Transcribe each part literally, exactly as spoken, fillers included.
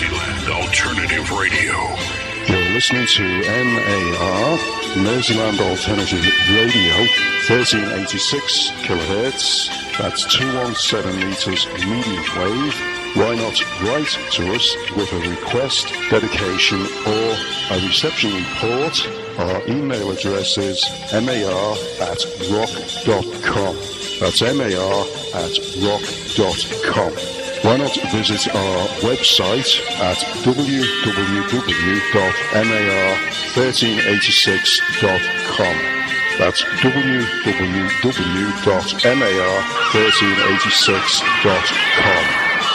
Merseyland Alternative Radio. You're listening to M A R, Merseyland Alternative Radio, thirteen eighty-six kilohertz, that's two hundred seventeen meters medium wave. Why not write to us with a request, dedication, or a reception report? Our email address is mar at rock dot com. That's mar at rock dot com. Why not visit our website at w w w dot mar thirteen eighty-six dot com. That's w w w dot mar thirteen eighty-six dot com.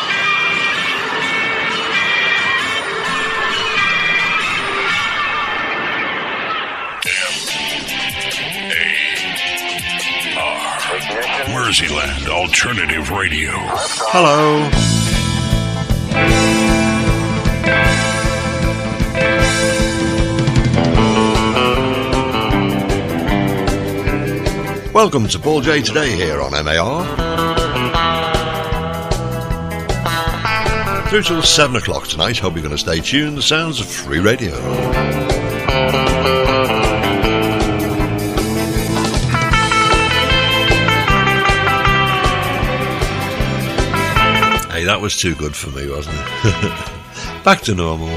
Merseyland Alternative Radio. Hello. Welcome to Paul J Today here on M A R. Through till seven o'clock tonight. Hope you're going to stay tuned. The sounds of free radio. That was too good for me, wasn't it? Back to normal.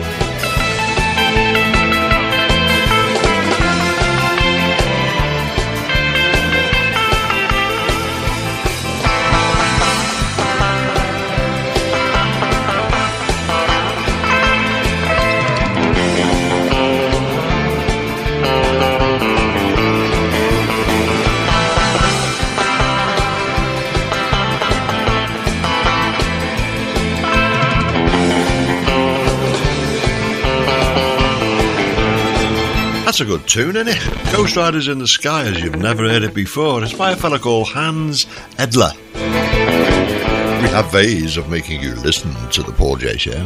That's a good tune, isn't it? Ghost Riders in the Sky, as you've never heard it before. It's by a fella called Hans Edler. We have ways of making you listen to the Paul J Show.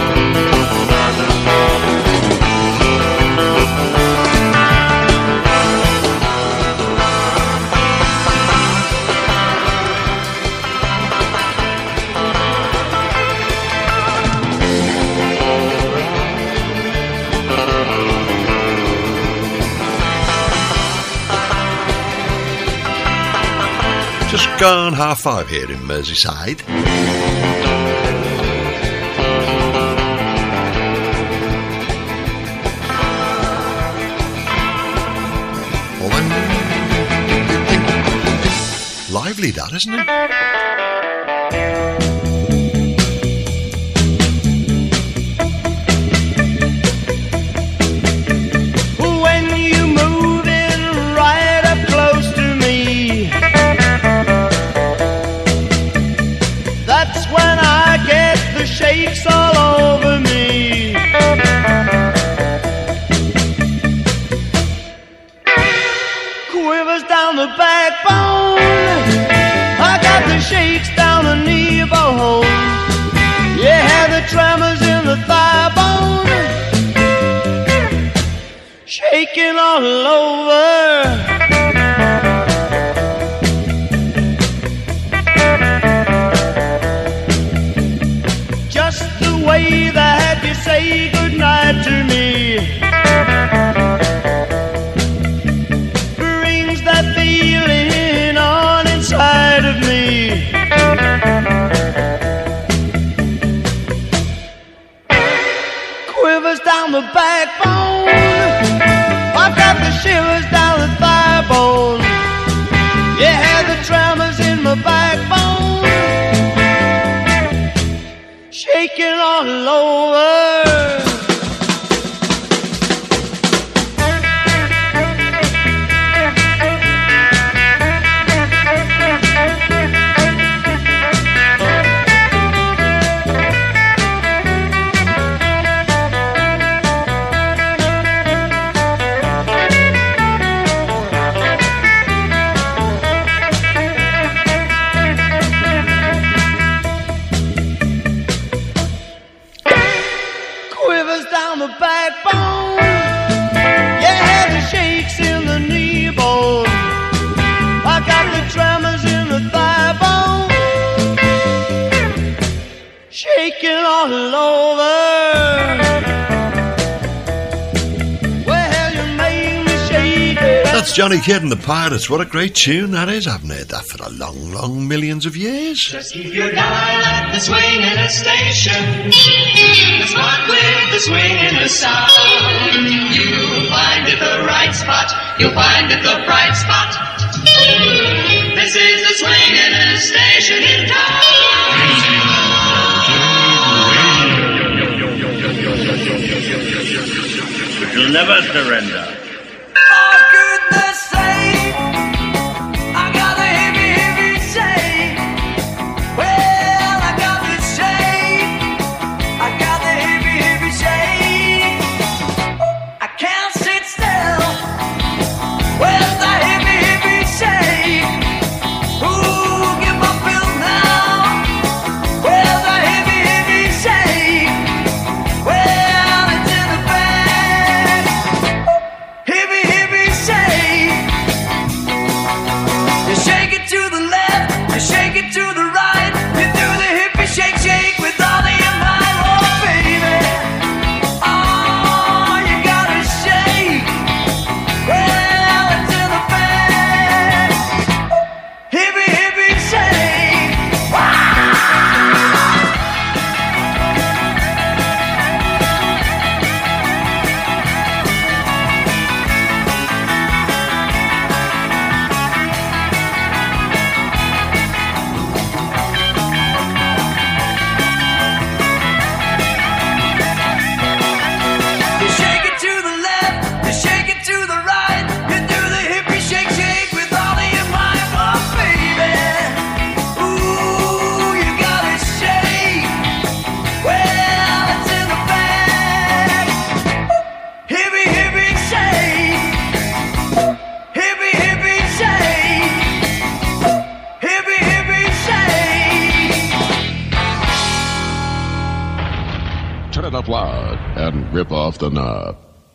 Just gone half five here in Merseyside. Lively that, isn't it? Shakes all over me. Quivers down the backbone. I got the shakes down the knee bone. Yeah, the tremors in the thigh bone. Shaking all over. That you say goodnight to me brings that feeling on inside of me. Quivers down the backbone. I've got the shivers down the thigh bone. Yeah, the tremors in my backbone. Shaking all over. Down the backbone, yeah, the shakes in the knee bone. I got the tremors in the thigh bone, shaking all over. That's Johnny Kidd and the Pirates. What a great tune that is. I haven't heard that for a long, long millions of years. Just keep your dial at the swinging station. The spot with the swinging sound. You'll find it the right spot. You'll find it the bright spot. This is the swinging station in town. You'll never surrender. For goodness sake, I got a heavy, heavy shake. Well, I got the shake. I got the heavy, heavy shake. I can't sit still with the heavy, heavy shake. Ooh, get my pills now with the heavy, heavy shake. Well, it's in the bag. Heavy, heavy shake. You shake it to the left, you shake it to the right. You do the hippie shake, shake with all of your might, oh baby. Oh, you gotta shake. Well, it's in the bag. Hippie, hippie shake. You shake it to the left, you shake it to the right. You do the hippie shake, shake with all of your might, oh baby. Ooh, you gotta shake. Well, it's in the bag. Hippie, hippie shake. Hippie, hippie shake. Hippie, hippie shake. Turn it up loud and rip off the knob.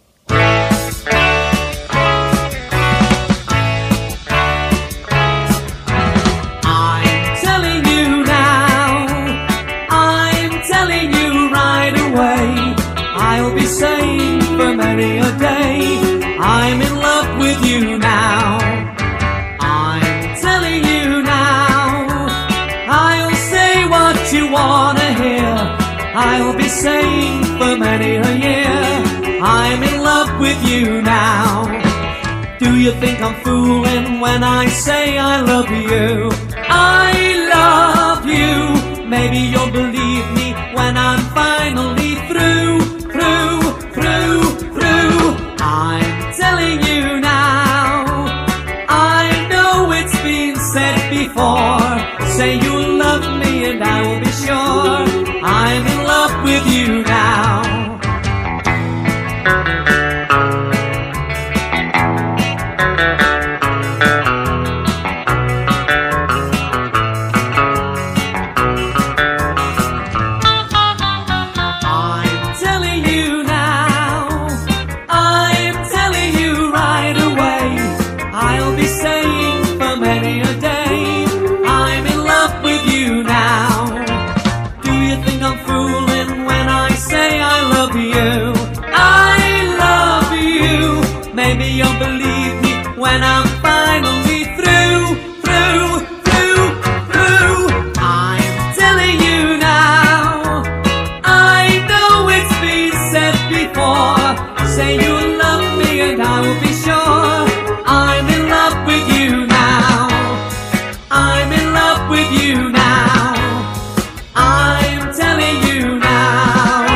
I'm telling you now, I'm telling you right away, I'll be saying for many a day, I'm in love with you now. I'm telling you now, I'll say what you wanna hear, I'll be saying for many a year, I'm in love with you now. Do you think I'm fooling when I say I love you? I love you. Maybe you'll believe me when I'm finally through, through, through, through. I'm telling you now, I know it's been said before. Say you love me and I will be sure I'm in love with you now. I'm telling you now, I'm telling you right away, I'll be saying for many a day, I'm in love with you now. Do you think I'm fooling when I say I love you? I love you. Maybe you'll believe me when I'm finally through, through, through, through. I'm telling you now, I know it's been said before. Say you love me and I will be sure I'm in love with you now. I'm in love with you now. I'm telling you now.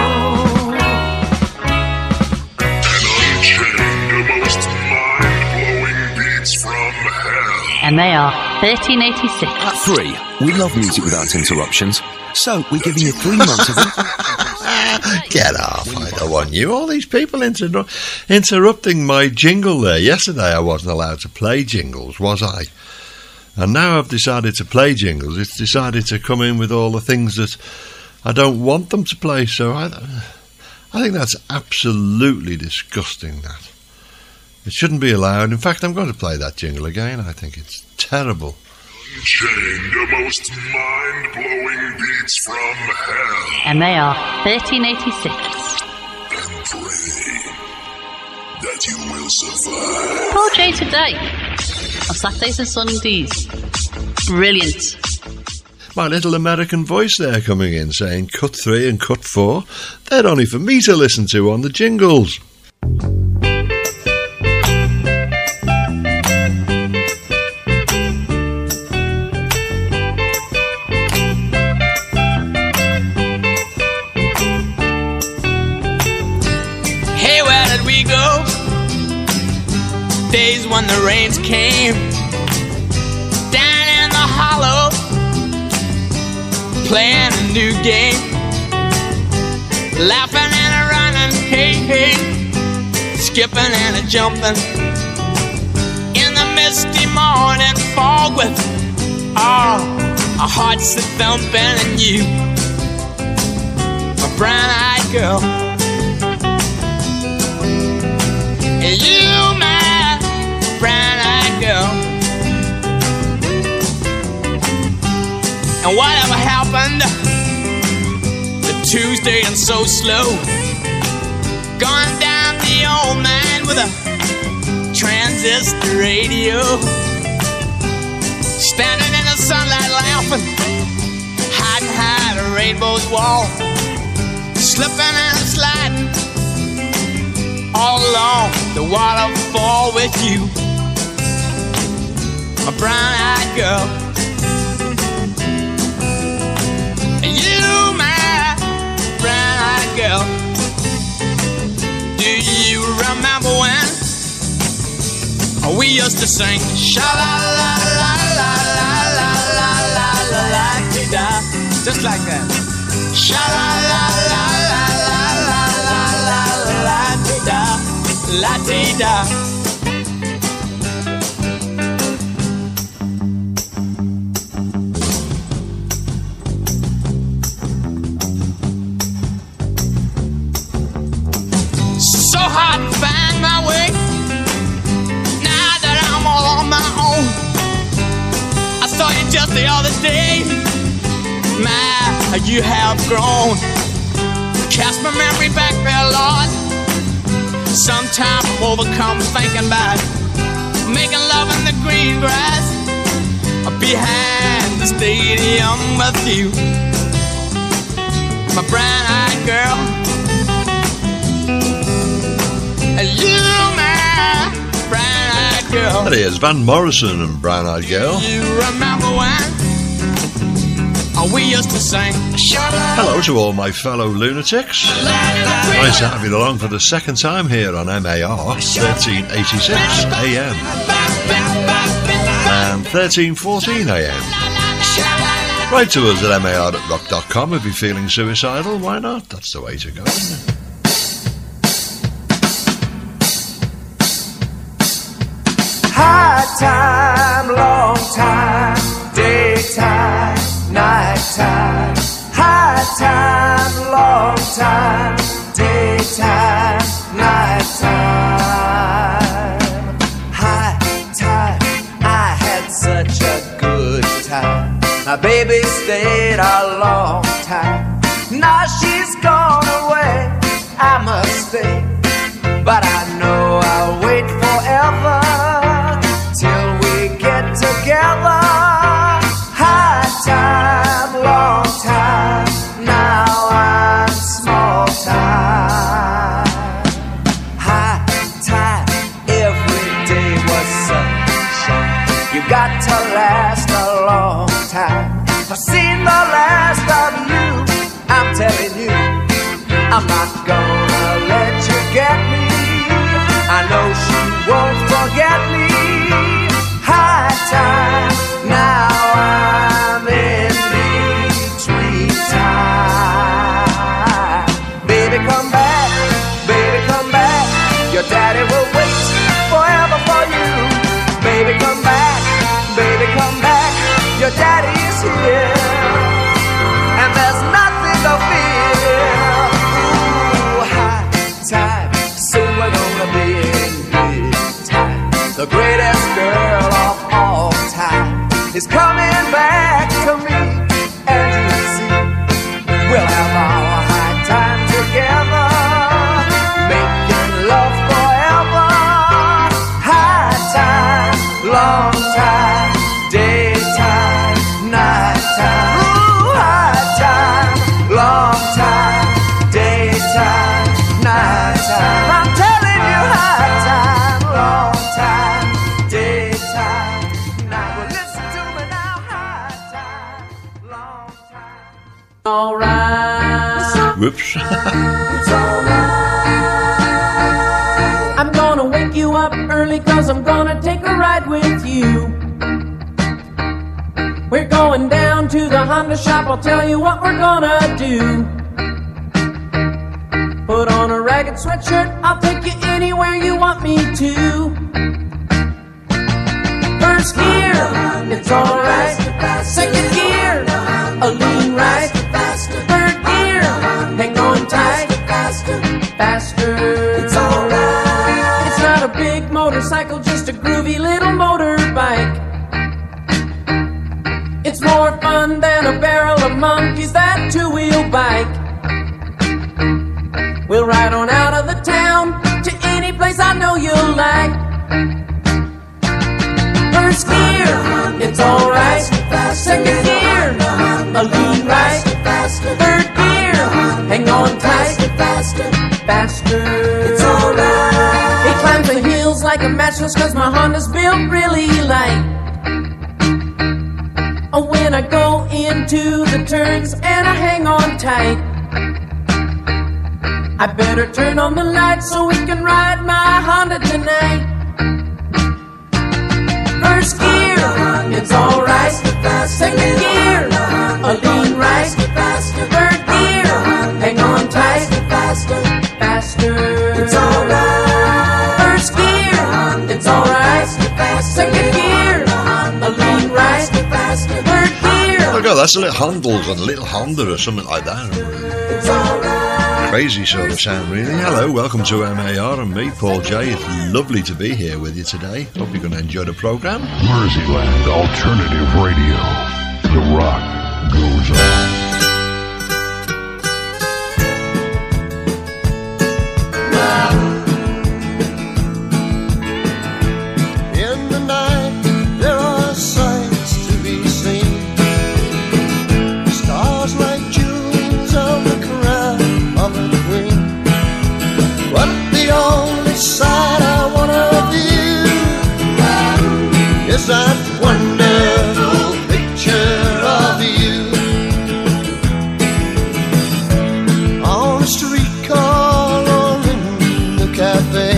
Unchained, the most mind-blowing beats from hell. And they are thirteen eighty-six. At three, we love music without interruptions, so we're giving you three months of it. Get off, I don't want you. All these people inter- interrupting my jingle there. Yesterday I wasn't allowed to play jingles, was I? And now I've decided to play jingles. It's decided to come in with all the things that I don't want them to play. So I, I think that's absolutely disgusting, that. It shouldn't be allowed. In fact, I'm going to play that jingle again. I think it's terrible. Unchained, the most mind-blowing beats from hell. And they are thirteen eighty-six. And pray that you will Paul J today on Saturdays and Sundays. Brilliant. My little American voice there coming in saying cut three and cut four. They're only for me to listen to on the jingles. Hey, where did we go? Days when the rains came down in the hollow, playing a new game, laughing and a running, hey, hey, skipping and a jumping in the misty morning fog with oh, our hearts a thumping, and you, a brown-eyed girl, and you, my brown-eyed girl. And whatever happened to Tuesday and so slow, gone down the old man with a transistor radio, standing in the sunlight laughing, hiding behind a rainbow's wall, slipping and sliding all along the waterfall with you, my brown-eyed girl. You, my brown-eyed girl. Do you remember when we used to sing sha-la-la-la-la-la-la-la-la-la-la-la-la-la-la-la, just like that. Sha-la-la-la-la-la-la-la-la-la-la-la-la-la-la-la-la. Just the other day, my, you have grown. Cast my memory back there, Lord. Sometimes I'm overcome thinking about making love in the green grass behind the stadium with you, my brown-eyed girl. You, my brown-eyed girl. That is Van Morrison and Brown Eyed Girl. You remember when we used to sing? Hello to all my fellow lunatics. Nice to have you along for the second time here on M A R thirteen eighty-six A M and thirteen fourteen A M. Write to us at M A R at rock dot com if you're feeling suicidal. Why not? That's the way to go, isn't it? High time, long time, daytime, nighttime. High time, long time, daytime, nighttime. High time, I had such a good time. My baby stayed a long time. Now she's gone away, I must stay. But I know I'll wait forever till we get together. High time, long time, now I'm small time. High time, every day was sunshine. You got to last a long time. I've seen the last of you, I'm telling you. I'm not gonna let you get me. I know she won't forget me. High time, now I'm in between time. Baby, come back, baby, come back. Your daddy will wait forever for you. Baby, come back, baby, come back. Your daddy is here, and there's nothing to fear. Ooh, high time, soon we're gonna be in big time. The greatest girl of all time is coming back to me, and you see, we'll have our high time together, making love forever. Alright. Whoops. It's alright. I'm gonna wake you up early, cause I'm gonna take a ride with you. We're going down to the Honda shop, I'll tell you what we're gonna do. Put on a ragged sweatshirt, I'll take you anywhere you want me to. First gear, it's alright. Second gear, a lean right. Third gear, hang on tight. Faster, it's alright. It's not a big motorcycle, just a groovy little motorbike. It's more fun than a barrel of monkeys, that two-wheel bike. We'll ride on out of the town to any place I know you'll like. First gear, it's alright. Second gear, a lean right. Third gear, hang on tight. Faster, it's alright. It climbs the hills like a matchless, cause my Honda's built really light. Oh, when I go into the turns and I hang on tight, I better turn on the lights so we can ride my Honda tonight. First gear, it's alright. Second gear, a lean right. Third gear, hang on tight. Faster, it's alright. First gear, it's alright. Second gear, a lean right. Third gear. Oh God, that's a little Handles and a little Honda or something like that. It's alright. Crazy sort of sound, really. Hello, welcome to M A R and me, Paul J. It's lovely to be here with you today. Hope you're going to enjoy the programme. Merseyland Alternative Radio. The rock goes on. Side I wanna view is that wonderful picture of you on the streetcar or in the cafe,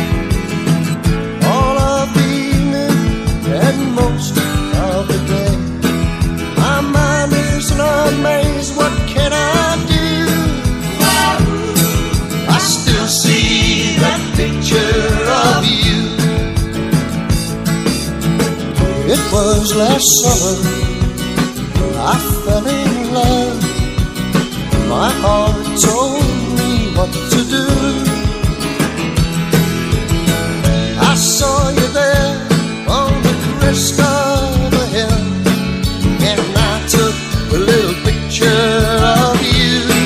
all of the evening and most of the day. My mind is in a maze, what can I do? I still see that picture of you. It was last summer I fell in love. My heart told me what to do. I saw you there on the crest of a hill, and I took a little picture of you.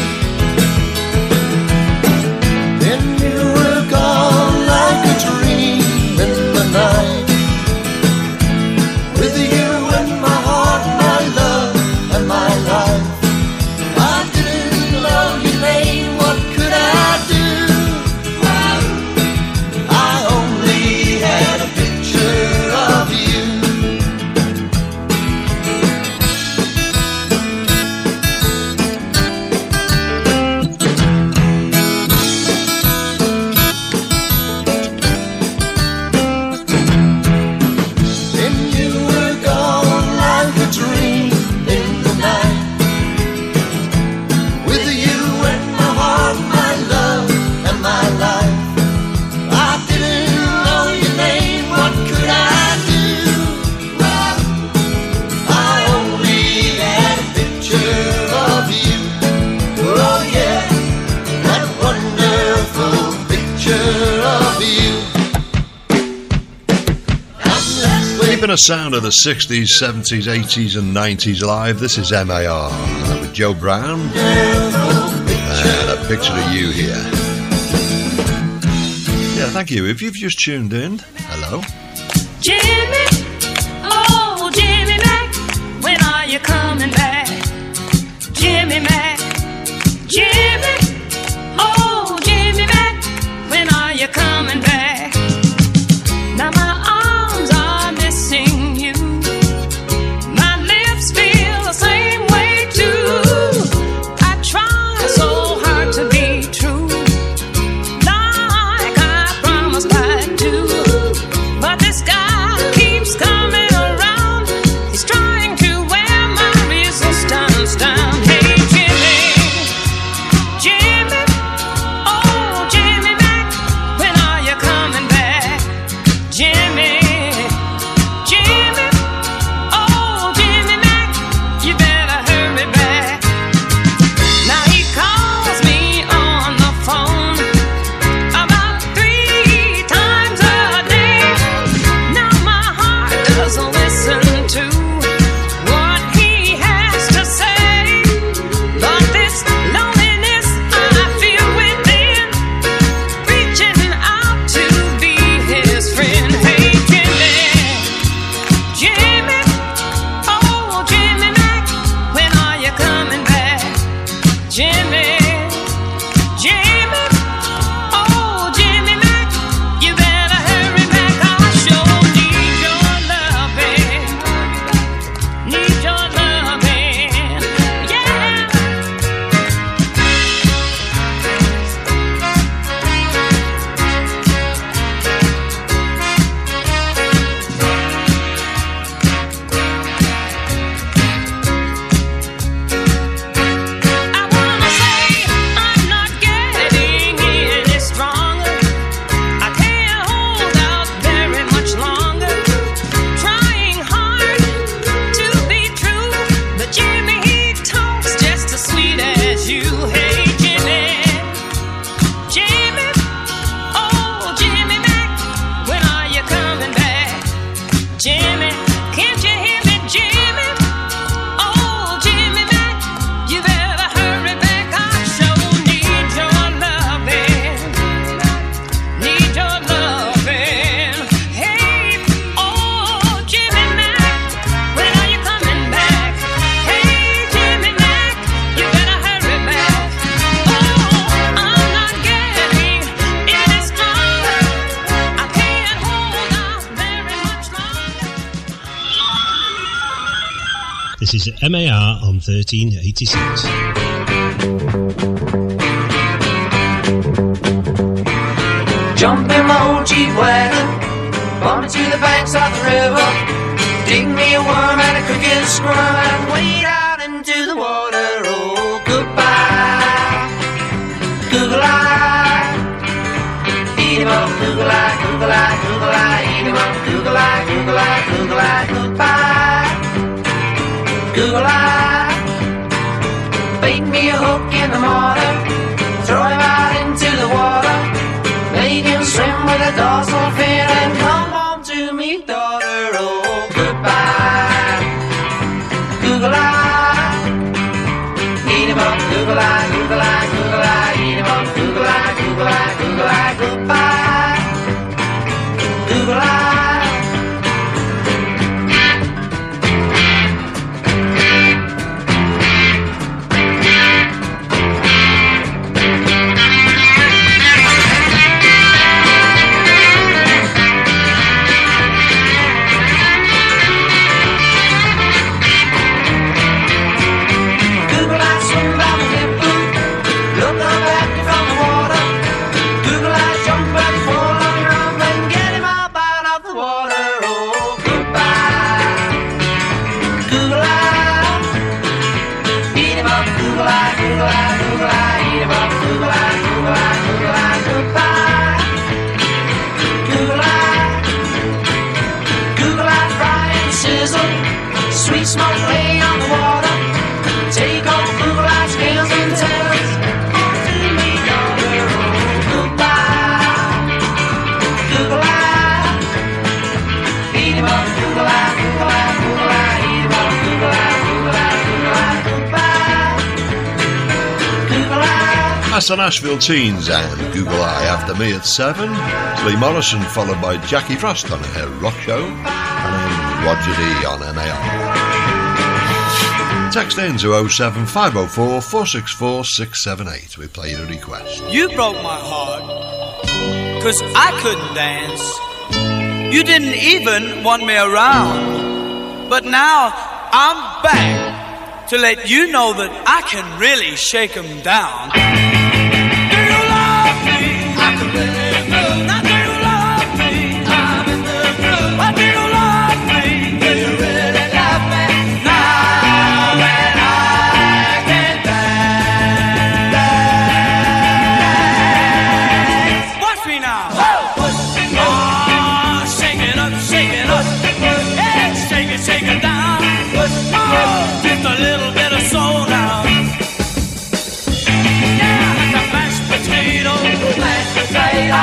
Keeping a sound of the sixties, seventies, eighties and nineties alive, this is M A R with Joe Brown and a picture of you here. Yeah, thank you. If you've just tuned in, hello. Jimmy, oh Jimmy Mac, when are you coming back? Jimmy Mac, Jimmy, oh Jimmy Mac, when are you coming back? Now my arms are missing you, my lips feel the same way too. Jimmy, Jimmy, oh Jimmy Mac, you better hurry back. I sure need your loving, need your loving, yeah. This is M A R on thirteen eighty-six. Jump in my old Jeep wagon, bump me to the banks of the river, dig me a worm and a cricket scrum, and wade out into the water. Oh, goodbye, Google-eye, eat him up, Google-eye, Google-eye, Google-eye, eat him up, Google-eye, Google-eye, Google-eye, goodbye, Google-eye, bait me a hook in the mortar, throw him out into the water, make him swim with a dorsal fin and come home to me, daughter. Oh, goodbye, Google-eye, eat him up, Google-eye, Google-eye, Google-eye, eat him up, Google-eye, Google-eye, Google-eye, goodbye, Google-eye. Sweet smoke lay on the water. Take off Google-eye scales and tails. On to me, daughter. Oh, goodbye, Google-eye. Eat him up, Google-eye, Google-eye, Google-eye. Eat him up, Google-eye, Google-eye, Google-eye. Goodbye, Google-eye. That's the Nashville Teens and Google-eye after me at seven. It's Lee Morrison followed by Jackie Frost on her rock show. And then Roger D on M A R. Text in to oh seven five oh four, four six four, six seven eight. We play the request. You broke my heart, cause I couldn't dance. You didn't even want me around. But now I'm back to let you know that I can really shake 'em down. Do you love me? I can really move. Now do you love me? I'm in the groove. But do you love me? Do you really love me? Now that I can dance. Watch me now. Oh, shake it up, shake it up. Yeah, shake it, shake it down. Oh, just a little bit of soul now. Yeah, like a mashed potato, mashed potato.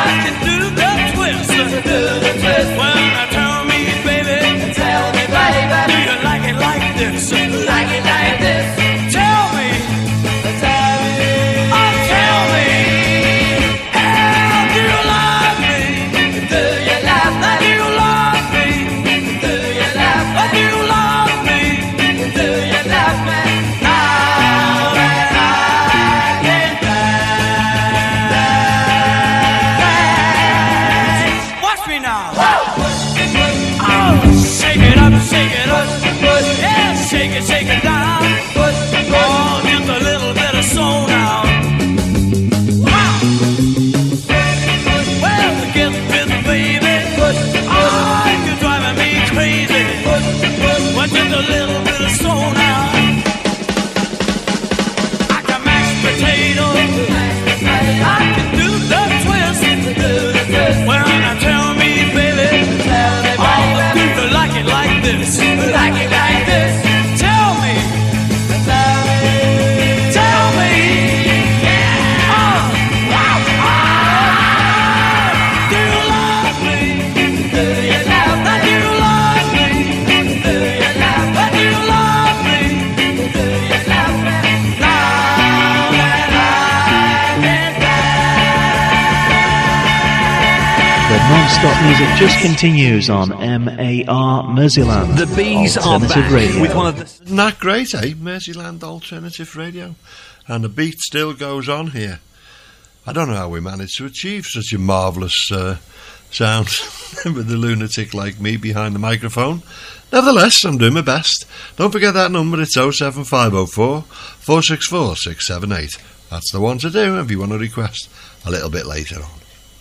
Non-stop music just continues on M A R Merseyland. The bees are Alternative back Radio. with one of the... Isn't that great, eh? Merseyland Alternative Radio. And the beat still goes on here. I don't know how we managed to achieve such a marvellous uh, sound with the lunatic like me behind the microphone. Nevertheless, I'm doing my best. Don't forget that number, it's oh seven five oh four, four six four, six seven eight. That's the one to do if you want to request a little bit later on.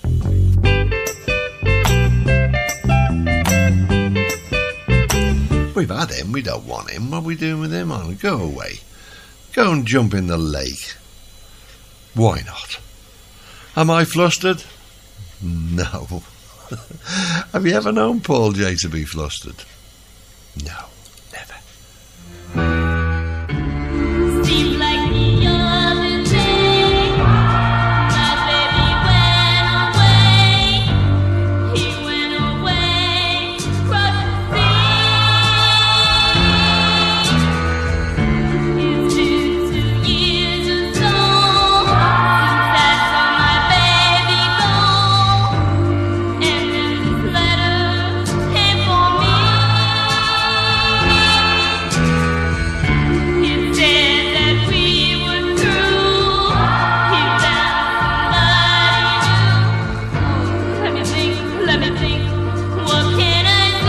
We've had him, we don't want him. What are we doing with him on? Go away. Go and jump in the lake. Why not? Am I flustered? No. Have you ever known Paul J to be flustered? No, never. Seems like the other day, my baby went away. He went away across the sea. It's been two years or so since I saw my baby go, and then this letter came for me. It said that we were through. He found somebody new. Let me think, let me think. What can I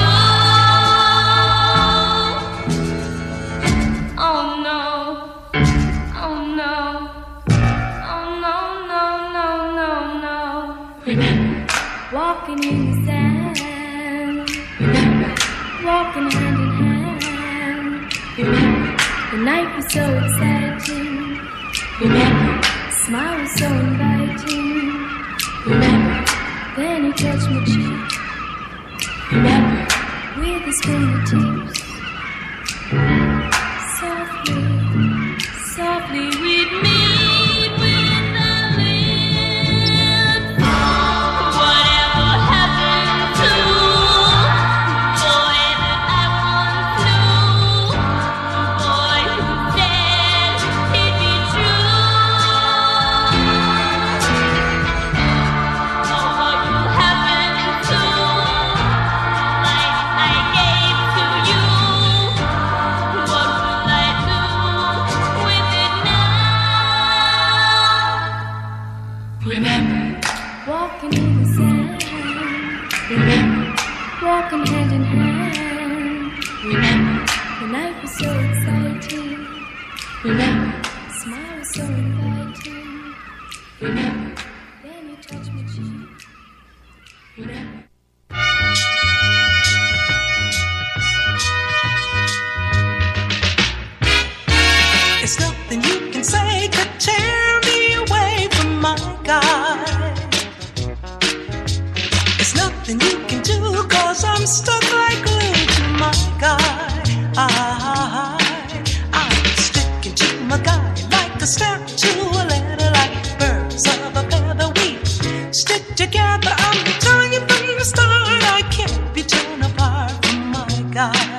do? Oh no, oh no, oh no, no, no, no, no. Remember, walking in the sand. Remember, walking hand in hand. Remember, the night was so exciting. Remember, the smile was so inviting. Remember, then he touched my cheek. Remember, with his fingertips, softly, softly we'd meet with the lips. Whatever happened to the boy that I once knew? The boy who said he'd be true. Oh, what will happen to the light I gave to you? What will I do with it now? Remember, walking in the sand. Remember, walking hand in hand. Remember, the night was so exciting. Remember, the smile was so inviting. Remember, then you touched my cheek. Remember. It's nothing you can say could tear me away from my guy. It's nothing you can do, cause I'm stuck like glue to my guy. I, I'm sticking to my guy like a stamp to a letter, like birds of a feather. We stick together, I'm telling you from the start, I can't be torn apart from my guy.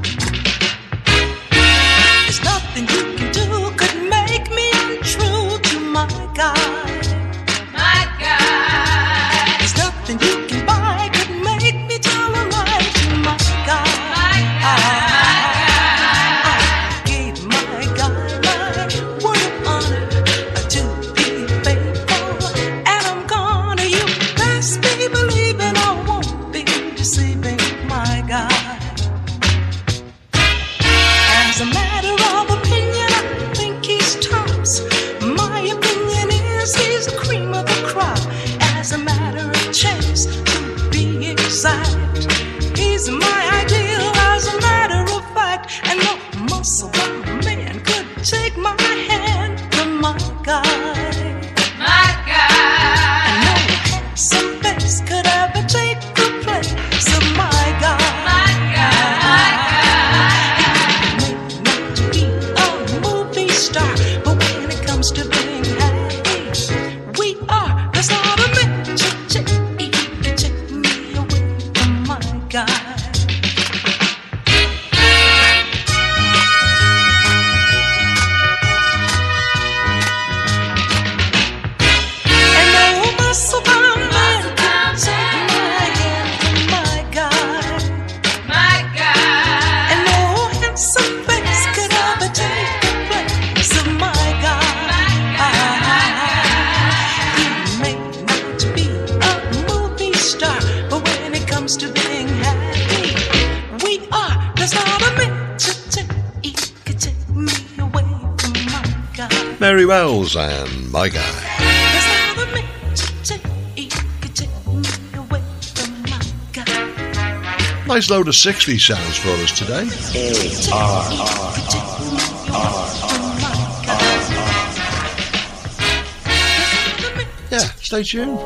There's nothing you can do could make me untrue to my guy. My guy. There's nothing you can buy could make me tell a lie to my guy. My guy. I, I gave my guy my word of honor to be faithful, and I'm gonna. You best be believing I won't be deceiving my guy. As a matter of opinion, I think he's tops. My opinion is he's the cream of the crop. As a matter of chance, to be exact, he's my ideal. As a matter of fact, and no muscle-bound man could take my hand from my guy. My guy. And no handsome face could ever take the place of my guy. My guy. My guy. But when it comes to being happy, we are. There's not a minute you take me away from my guy. And no muscle-bound man can take my Mary Wells and My Guy. Nice load of sixties sounds for us today. Yeah, stay tuned.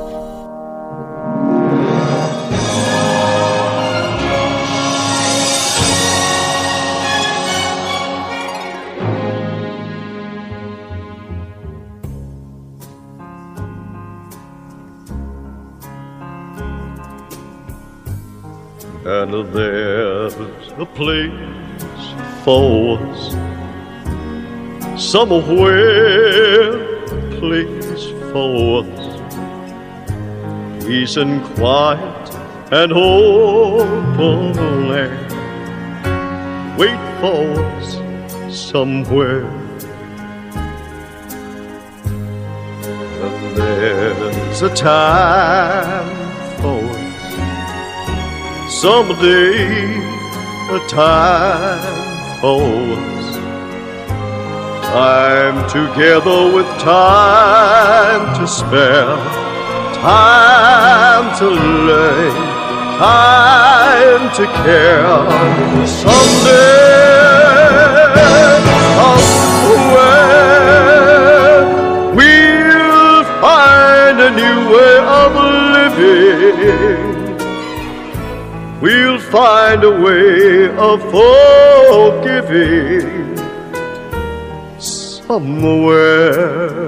And there's a place for us somewhere, a place for us, peace and quiet and open air. Wait for us somewhere. And there's a time for us someday, a time for us, time together with time to spare, time to lay, time to care. Someday, somewhere, we'll find a new way of living. We'll find a way of forgiving somewhere,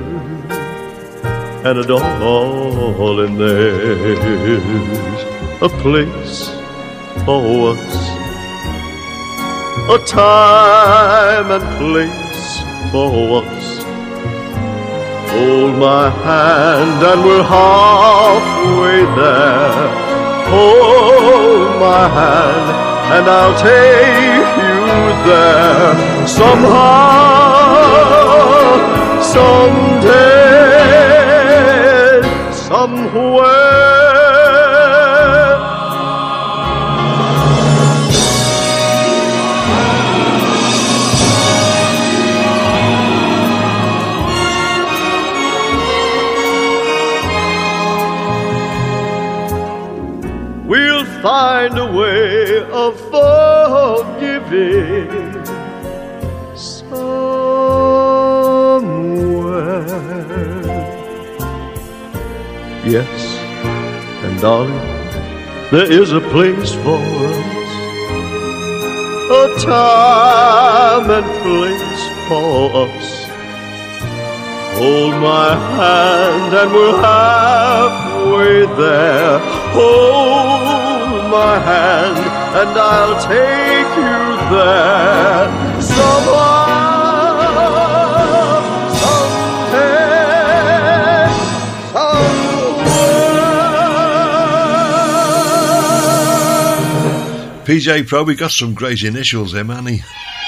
and a darling, there's a place for us, a time and place for us. Hold my hand and we're halfway there. Hold my hand and I'll take you there. Somehow, someday, somewhere. Find a way of forgiving somewhere. Yes, and darling, there is a place for us, a time and place for us. Hold my hand and we're halfway there. Hold my hand and I'll take you there. Somehow, someday, somewhere. P J Pro, we got some great initials there, Manny.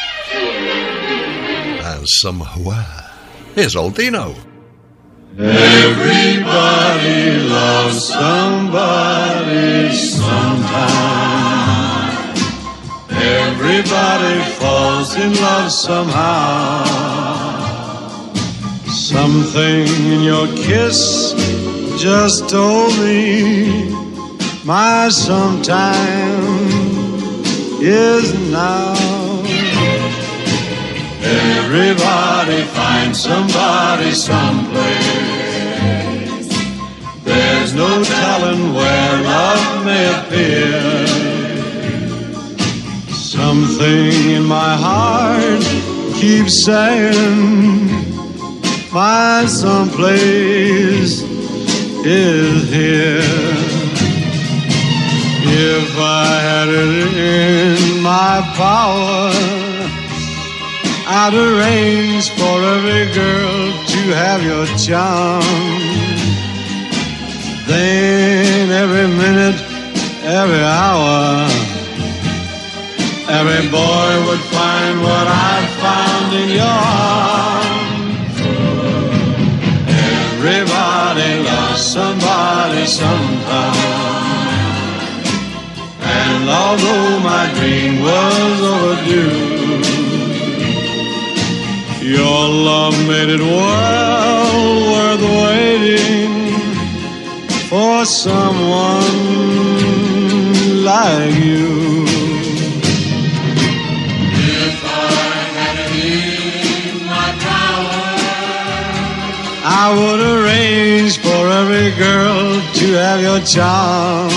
And somewhere. Here's old Dino. Everybody loves somebody sometime. Everybody falls in love somehow. Something in your kiss just told me my sometime is now. Everybody finds somebody someplace. There's no telling where love may appear. Something in my heart keeps saying my someplace is here. If I had it in my power, I'd arrange for every girl to have your charm. Then every minute, every hour, every boy would find what I found in your arms. Everybody loves somebody sometime. And although my dream was overdue, Your love made it well worth waiting for someone like you. If I had it in my power, I would arrange for every girl to have your charm.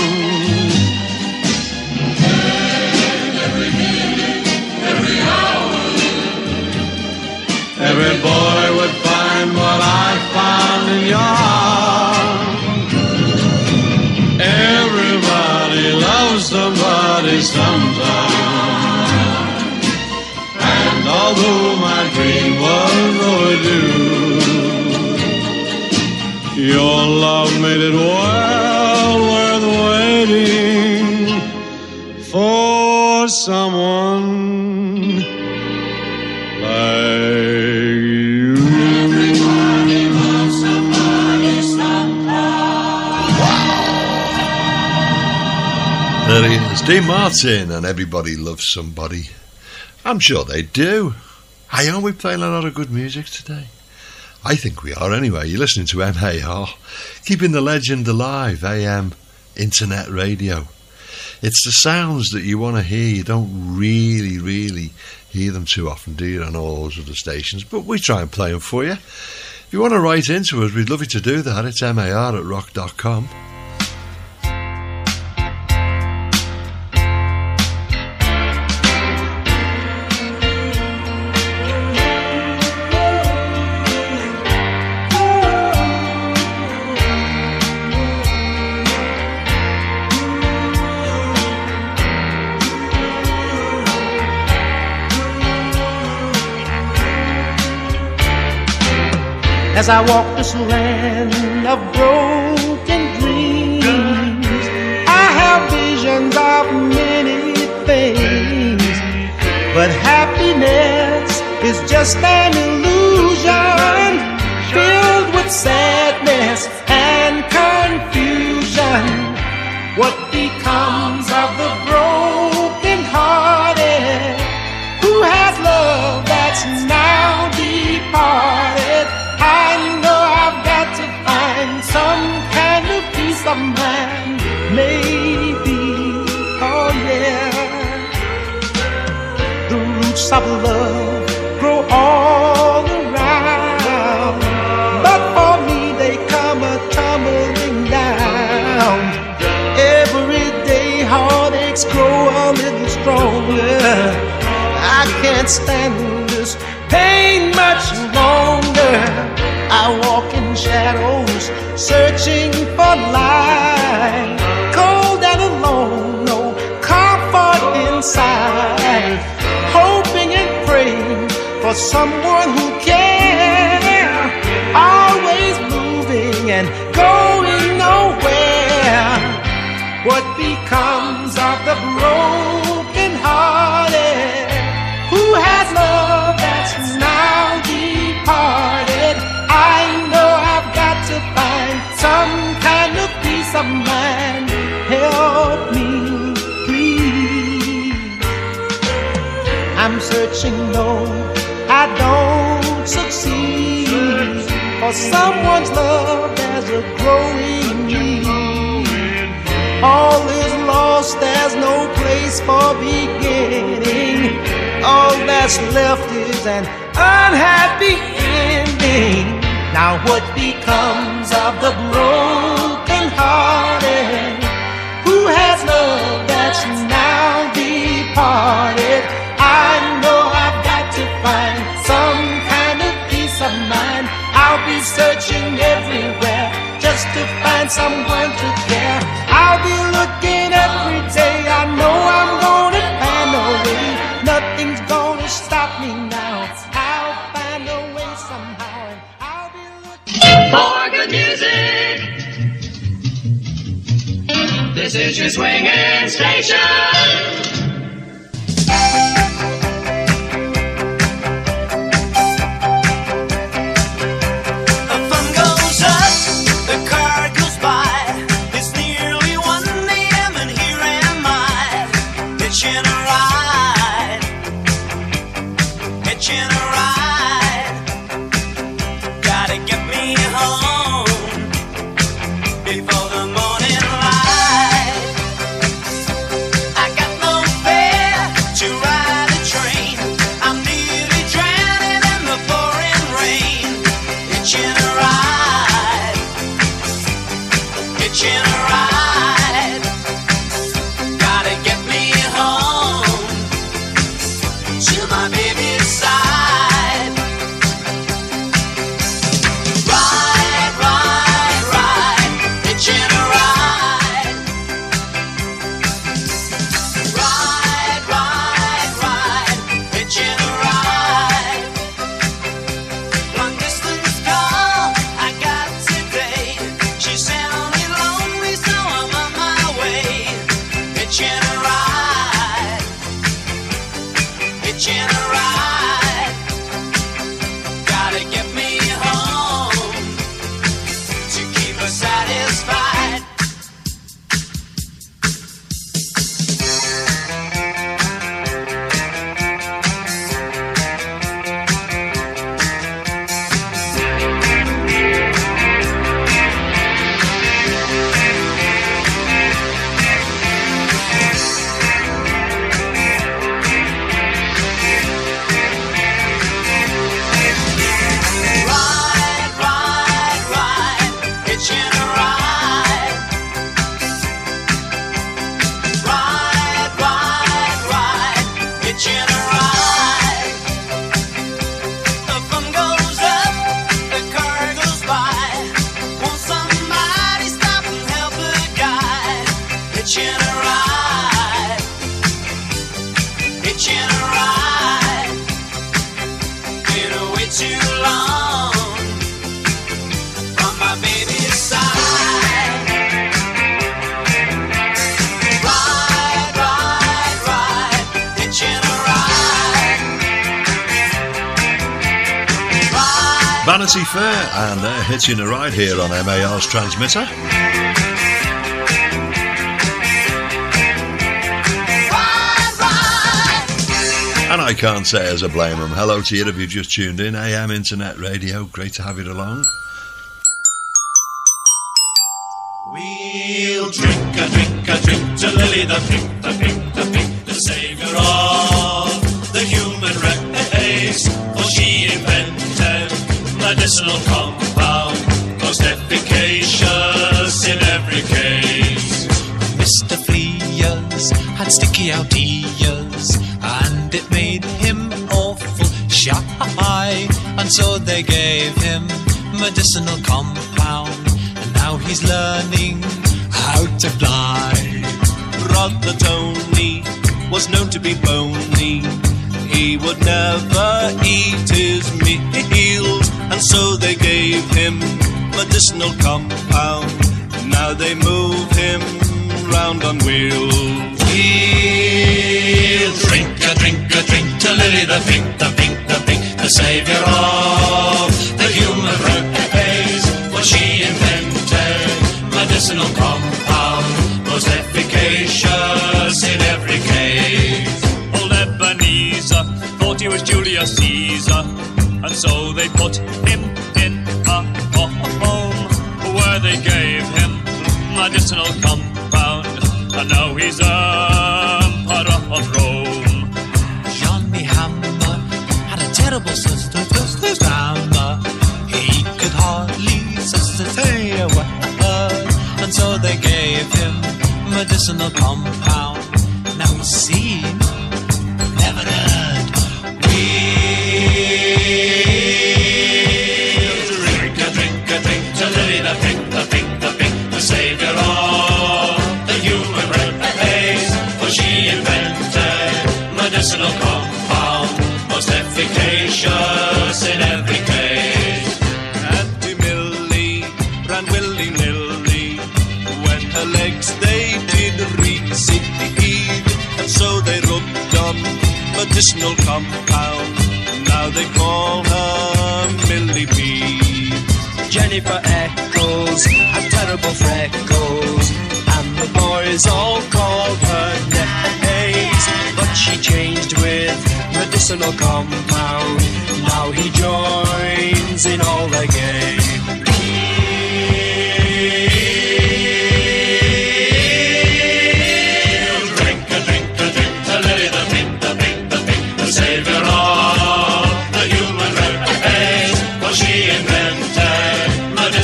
and every minute, every hour, Every boy would find what I found in your arms. Everybody loves somebody sometime. And although my dream was overdue, your love made it well worth waiting for someone like you. everybody loves somebody sometime. There he is, Dean Martin, and Everybody Loves Somebody. I'm sure they do. Hey, aren't we playing a lot of good music today? I think we are anyway. You're listening to M A R, keeping the legend alive, A M Internet Radio. It's the sounds that you want to hear. You don't really, really hear them too often, do you, on all those other stations? But we try and play them for you. If you want to write into us, we'd love you to do that. It's M A R at rock dot com. As I walk this land of broken dreams, I have visions of many things, but happiness is just an illusion filled with sadness and confusion. What becomes of the broken hearted who has love that's now departed? I know I've got to find some kind of peace of mind, maybe, oh yeah. The roots of love grow all around, but for me they come a tumbling down. Every day heartaches grow a little stronger. I can't stand this pain much longer. I walk in shadows, searching for light. Cold and alone, no comfort inside. Hoping and praying for someone who cares. Always moving and going nowhere. What becomes of the broken hearted who has love that's now departed? I know I've got to find some kind of peace of mind. Help me, please. I'm searching, no, I don't succeed. For someone's love, there's a growing need. All is lost, there's no place for beginning. All that's left is an unhappy ending. Now what becomes of the broken hearted who has love that's now departed? I know I've got to find some kind of peace of mind. I'll be searching everywhere just to find someone to care. I'll be looking every day. I know I'm gonna find a way. Nothing's gonna stop me now. I'll find a way somehow, and I'll be looking for good music. This is your swinging station. Hitching a ride, hitching a ride. home before the morning light. I got no fare to ride a train. I'm nearly drowning in the pouring rain. Hitching a ride, hitching a ride. Gotta get me home to my baby's side. Ride, ride, ride, hitching a ride. Ride, ride, ride, hitching a ride. Long distance call I got today. She sounded lonely, so I'm on my way. Hitching a ride, hitching a ride. Gotta get me home to keep her satisfied. Ride, ride, ride, hitching a ride. Ride, ride, ride, hitching a ride. The fun goes up, the car goes by. Won't somebody stop and help a guy? Hitching a ride, hitching a ride. Been away too long from my baby's side. Ride, ride, ride, hitching a ride. Ride. Vanity Fair and they're hitching a ride here on M A R's transmitter. And I can't say as I blame them. Hello to you if you've just tuned in. A M Internet Radio, great to have you along. We'll drink a drink a drink to Lily the pink, the pink, the pink, the savior of the human race. For she invented medicinal compound, most efficacious in every case. Mister Frears had sticky out ears, and it made him awful shy. And so they gave him medicinal compound, and now he's learning how to fly. Brother Tony was known to be bony. He would never eat his meals, and so they gave him medicinal compound. Now they move him round on wheels. We'll drink a drink a drink to Lily the pink, the pink, the pink, the savior of the human race. For she invented medicinal compound, most efficacious in every case. Old Ebenezer thought he was Julius Caesar, and so they put him in a home where they gave him medicinal compound, and now he's Emperor of Rome. Johnny Hammer had a terrible sister, sister grammar. He could hardly say a word, and so they gave him medicinal compound. Now he's seen, never heard. We'll drink a drink a drink to Lily the pink, the pink, the pink, the savior of the human race. For she invented medicinal compound, most efficacious in every case. Auntie Millie ran willy-nilly when her legs they did recede, and so they rubbed on medicinal compound. Now they call her Millie B. Jennifer Eccles had terrible freckles, and the boys all called her names. But she changed with medicinal compound. Now he joins in all the game.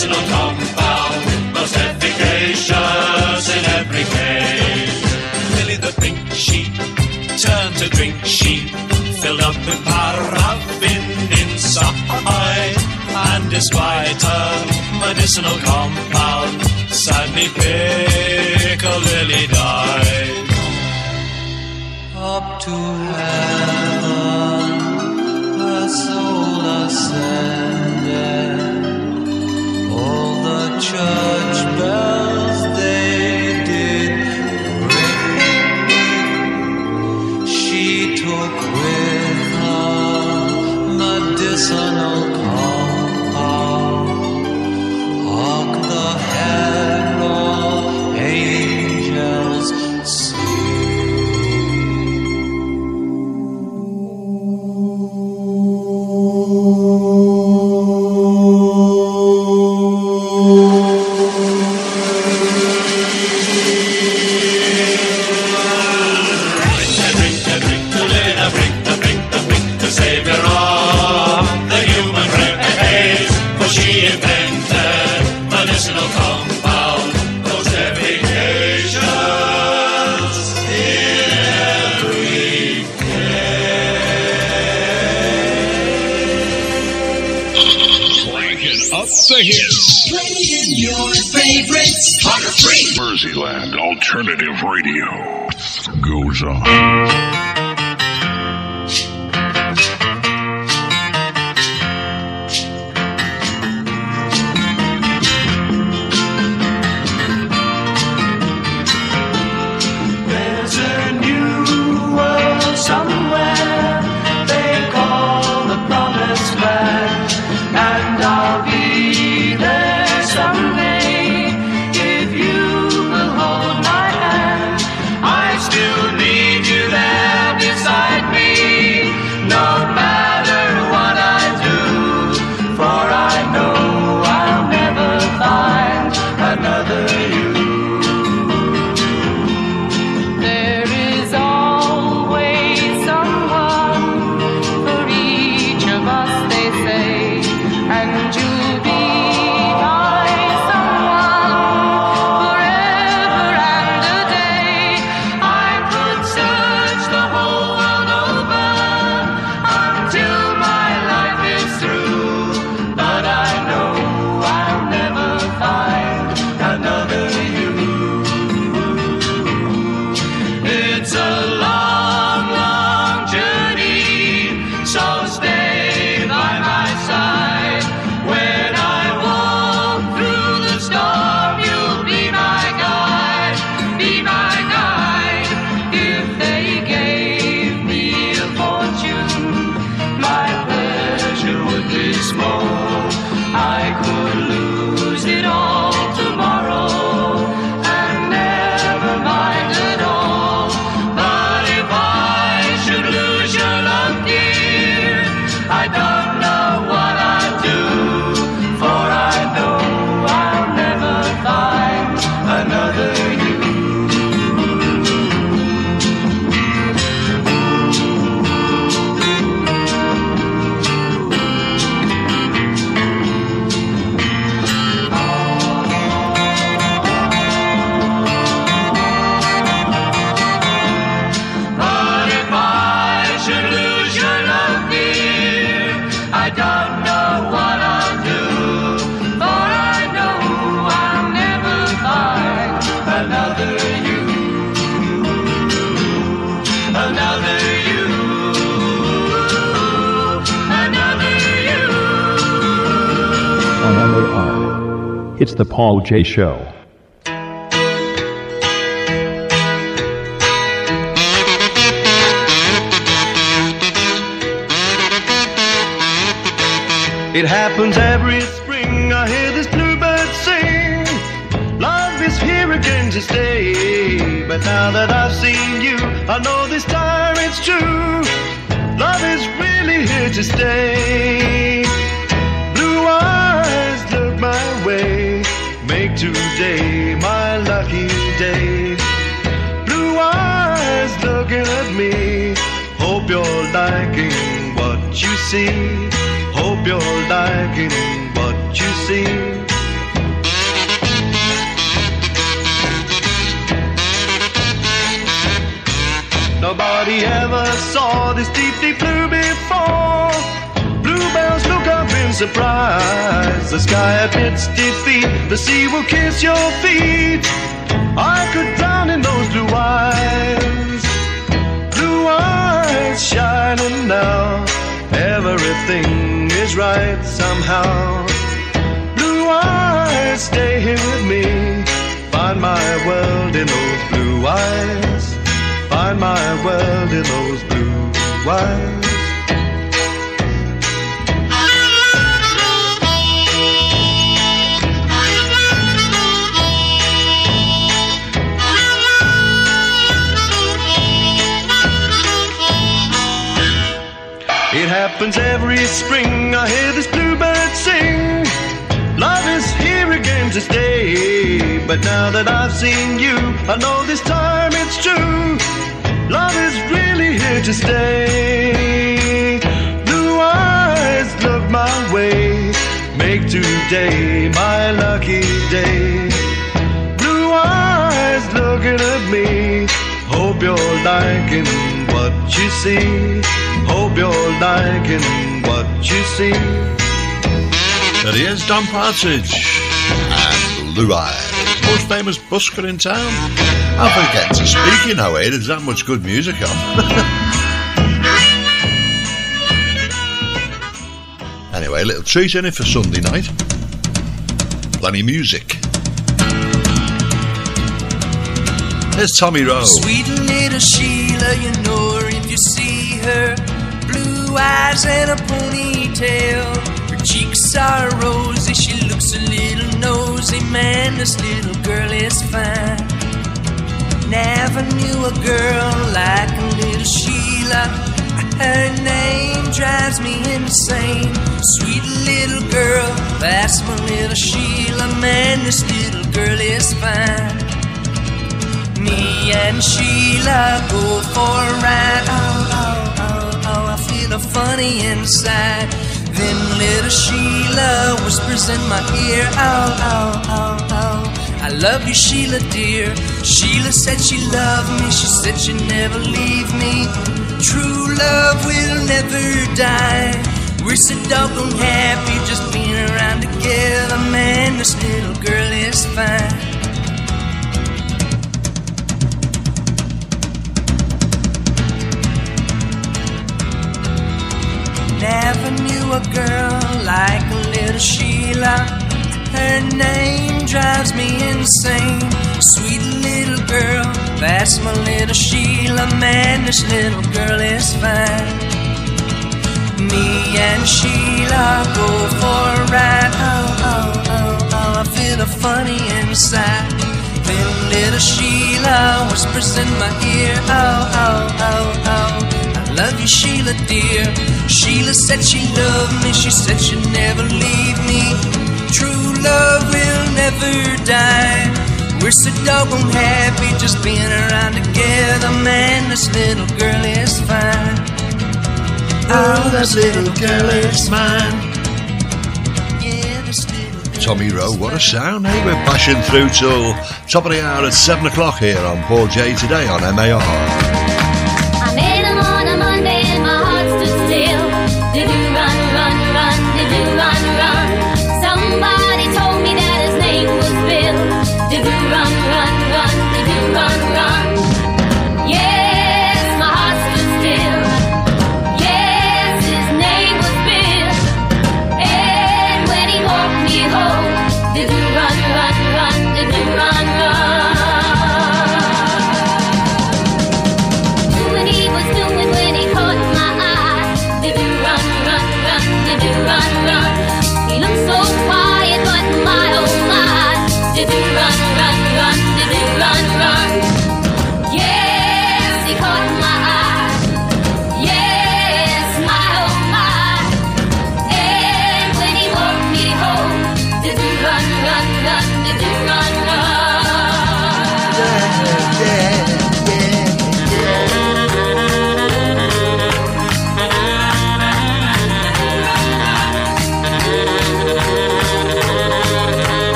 medicinal compound, most efficacious in every case. Millie the pink sheep turned to drink sheep, filled up with paraffin inside, and despite her medicinal compound, sadly Piccadilly died. Up to heaven her soul ascended, all the church bells they did ring. She took with her medicinal compound. Hark the herald angels sing. Merseyland Alternative Radio goes on. There's a new world somewhere they call the promised land, and I'll be there someday. It's the Paul J. Show. It happens every spring, I hear this bluebird sing. Love is here again to stay. But now that I've seen you, I know this time it's true. Love is really here to stay. Blue eyes look my way, make today my lucky day. Blue eyes looking at me, hope you're liking what you see. Hope you're liking what you see. Nobody ever saw this deep, deep blue before. Bluebells look up in surprise. The sky admits defeat. The sea will kiss your feet. I could drown in those blue eyes. Blue eyes shining now. Everything is right somehow. Blue eyes, stay here with me. Find my world in those blue eyes. Find my world in those blue eyes. It happens every spring, I hear this bluebird sing. Love is here again to stay. But now that I've seen you, I know this time it's true. Love is really here to stay. Blue eyes, look my way. Make today my lucky day. Blue eyes looking at me. Hope you're liking what you see. Hope you're liking what you see. There he is, Don Partridge and Blue Eyes, most famous busker in town. I'm forgetting to speak, you know, eh? There's that much good music on. Anyway, a little treat in it for Sunday night. Plenty of music. Here's Tommy Rowe. Sweet little Sheila, you know her if you see her. Blue eyes and a ponytail. Her cheeks are rosy, she looks a little nosy. Man, this little girl is fine. Never knew a girl like a little Sheila. Her name drives me insane. Sweet little girl, that's my little Sheila. Man, this little girl is fine. Me and Sheila go for a ride. Oh, oh, oh, oh, I feel a funny inside. Then little Sheila whispers in my ear. Oh, oh, oh, oh, I love you, Sheila, dear. Sheila said she loved me. She said she'd never leave me. True love will never die. We're so doggone happy just being around together. Man, this little girl is fine. Never knew a girl like a little Sheila. Her name drives me insane. Sweet little girl, that's my little Sheila. Man, this little girl is fine. Me and Sheila go for a ride. Oh, oh, oh, oh, I feel a funny inside. Then little Sheila whispers in my ear. Oh, oh, oh, oh, I love you, Sheila, dear. Sheila said she loved me. She said she'd never leave me. True love will never die. We're so doggone happy just being around together. Man, this little girl is fine. Oh, this little girl is mine. Yeah, this little girl. Tommy Rowe, what a sound, hey? We're bashing through till top of the hour at seven o'clock here on Paul J today on M A R. I met him on a Monday and my heart stood still. Did you run, run, run? Did you run, run? Somebody told me that his name was Bill. Did you run, run, run? Did you run, run? Yes, my heart stood still. Yes, his name was Bill. And when he walked me home, did you run, run, run? Did you run, run?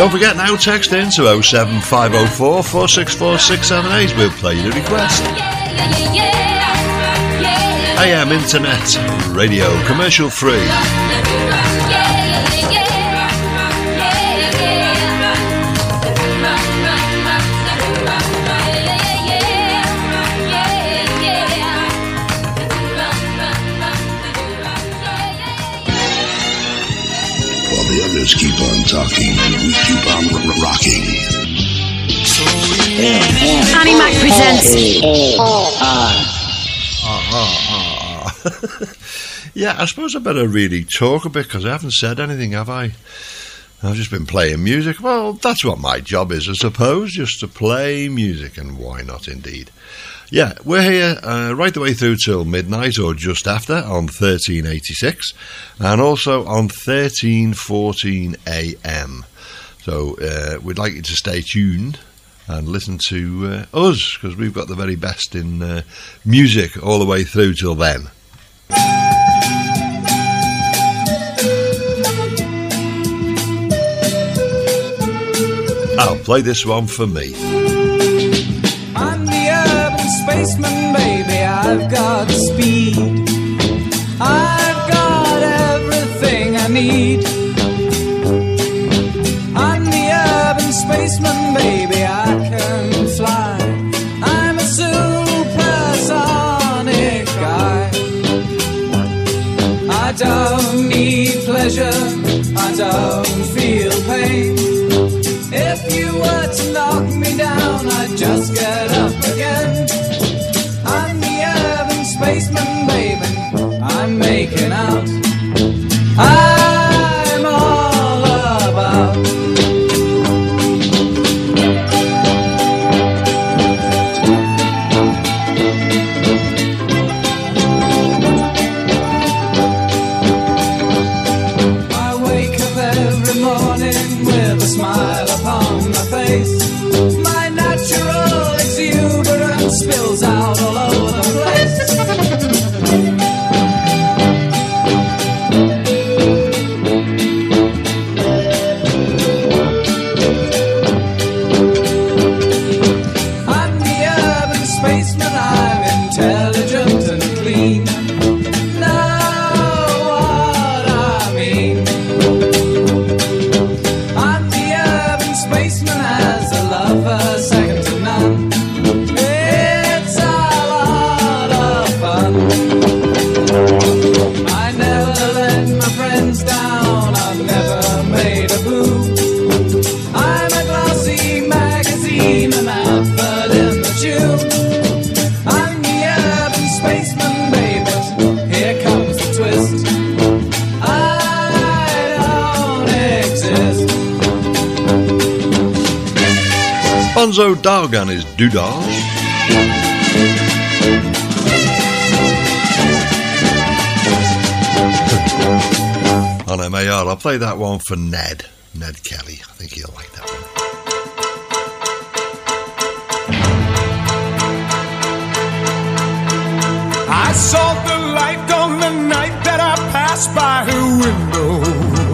Don't forget now, text in to oh seven five oh four, four six four, six seven eight. We'll play you the request. A M Internet Radio, commercial free. While the others keep on talking, we keep on r- rocking. Annie Mac presents. Yeah, I suppose I better really talk a bit because I haven't said anything, have I? I've just been playing music. Well, that's what my job is, I suppose, just to play music, and why not indeed? Yeah, we're here uh, right the way through till midnight or just after on thirteen eighty-six and also on thirteen fourteen A M. So uh, we'd like you to stay tuned and listen to uh, us, because we've got the very best in uh, music all the way through till then. I'll play this one for me. I'm the urban spaceman, baby, I've got speed. I've got everything I need. I'm the urban spaceman, baby, I can fly. I'm a supersonic guy. I don't need pleasure, I don't feel pain. If you were to knock me down, I'd just get up again. I'm the urban spaceman, baby, I'm making out. I'm all about. I wake up every morning with a smile upon my face. My natural exuberance spills out all over the place. I'm the urban spaceman, I'm intelligent and clean. Know what I mean. I'm the urban spaceman, as a lover, second to none. It's a lot of fun. I never let my friends down, I've never made a boo. I'm a glossy magazine, an outfit in the tube. I'm the urban spaceman, baby, here comes the twist. I don't exist. Bonzo Dog and his Doodah. On M A R, I'll play that one for Ned. Ned Kelly. I think he'll like that one. I saw the light on the night that I passed by her window.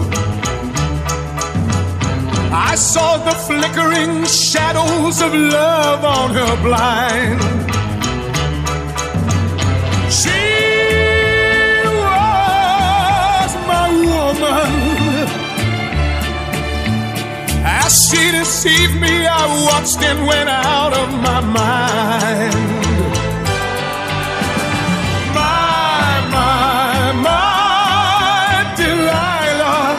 I saw the flickering shadows of love on her blind. She was my woman. As she deceived me, I watched and went out of my mind. My, my, my Delilah.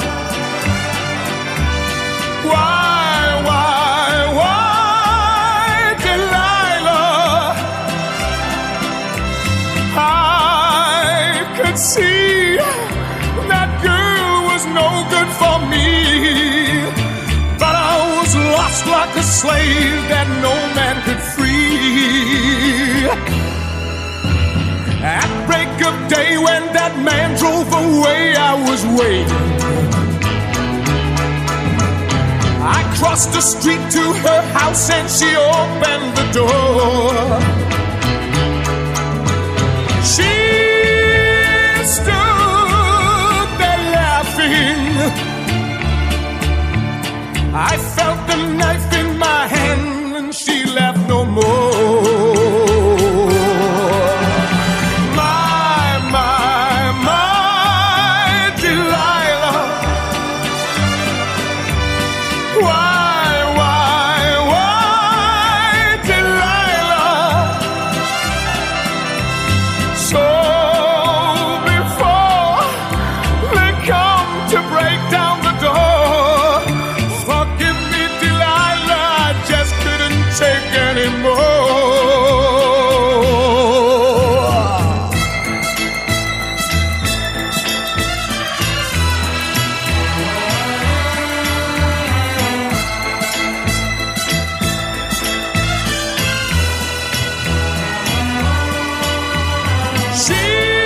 Why, why, why, Delilah? I could see that girl was no good for me, but I was lost like a slave that no man could free. At break of day when that man drove away, I was waiting. I crossed the street to her house and she opened the door. She stood there laughing. I felt the knife in my hand and she left no more. My, my, my Delilah. Why, why, why Delilah? So before they come to break down the door, forgive me, Delilah, I just couldn't take anymore. She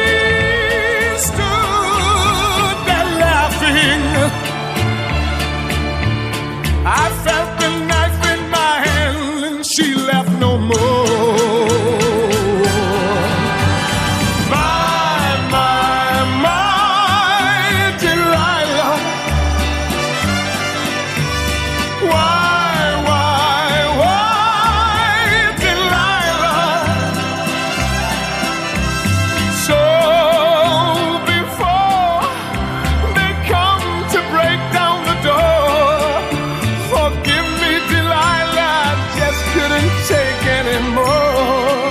stood there laughing. I felt the knife in my hand and she left no more. My, my, my Delilah. Why, why, why Delilah? So before they come to break down the door, forgive me, Delilah, I just couldn't take anymore.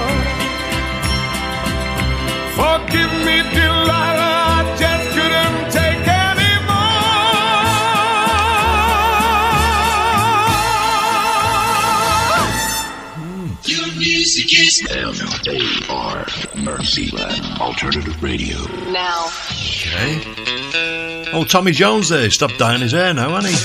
Forgive me, Delilah, I just couldn't take anymore. Your music is M A R Mercyland Alternative Radio. Now. Okay. Oh, Tommy Jones there. Stopped dyeing his hair now, hasn't he?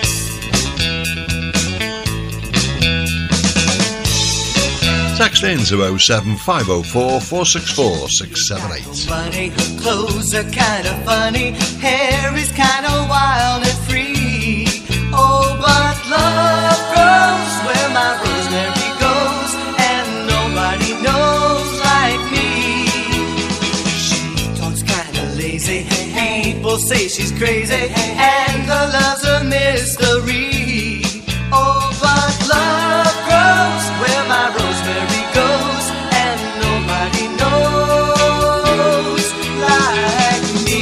Text in to oh seven five oh four, four six four, six seven eight. Money, her clothes are kind of funny, hair is kind of wild and free. Oh, but love grows where my rosemary goes, and nobody knows like me. She talks kind of lazy, people say she's crazy, and her love's a mystery. Oh, but love grows where my rosemary goes, and nobody knows like me.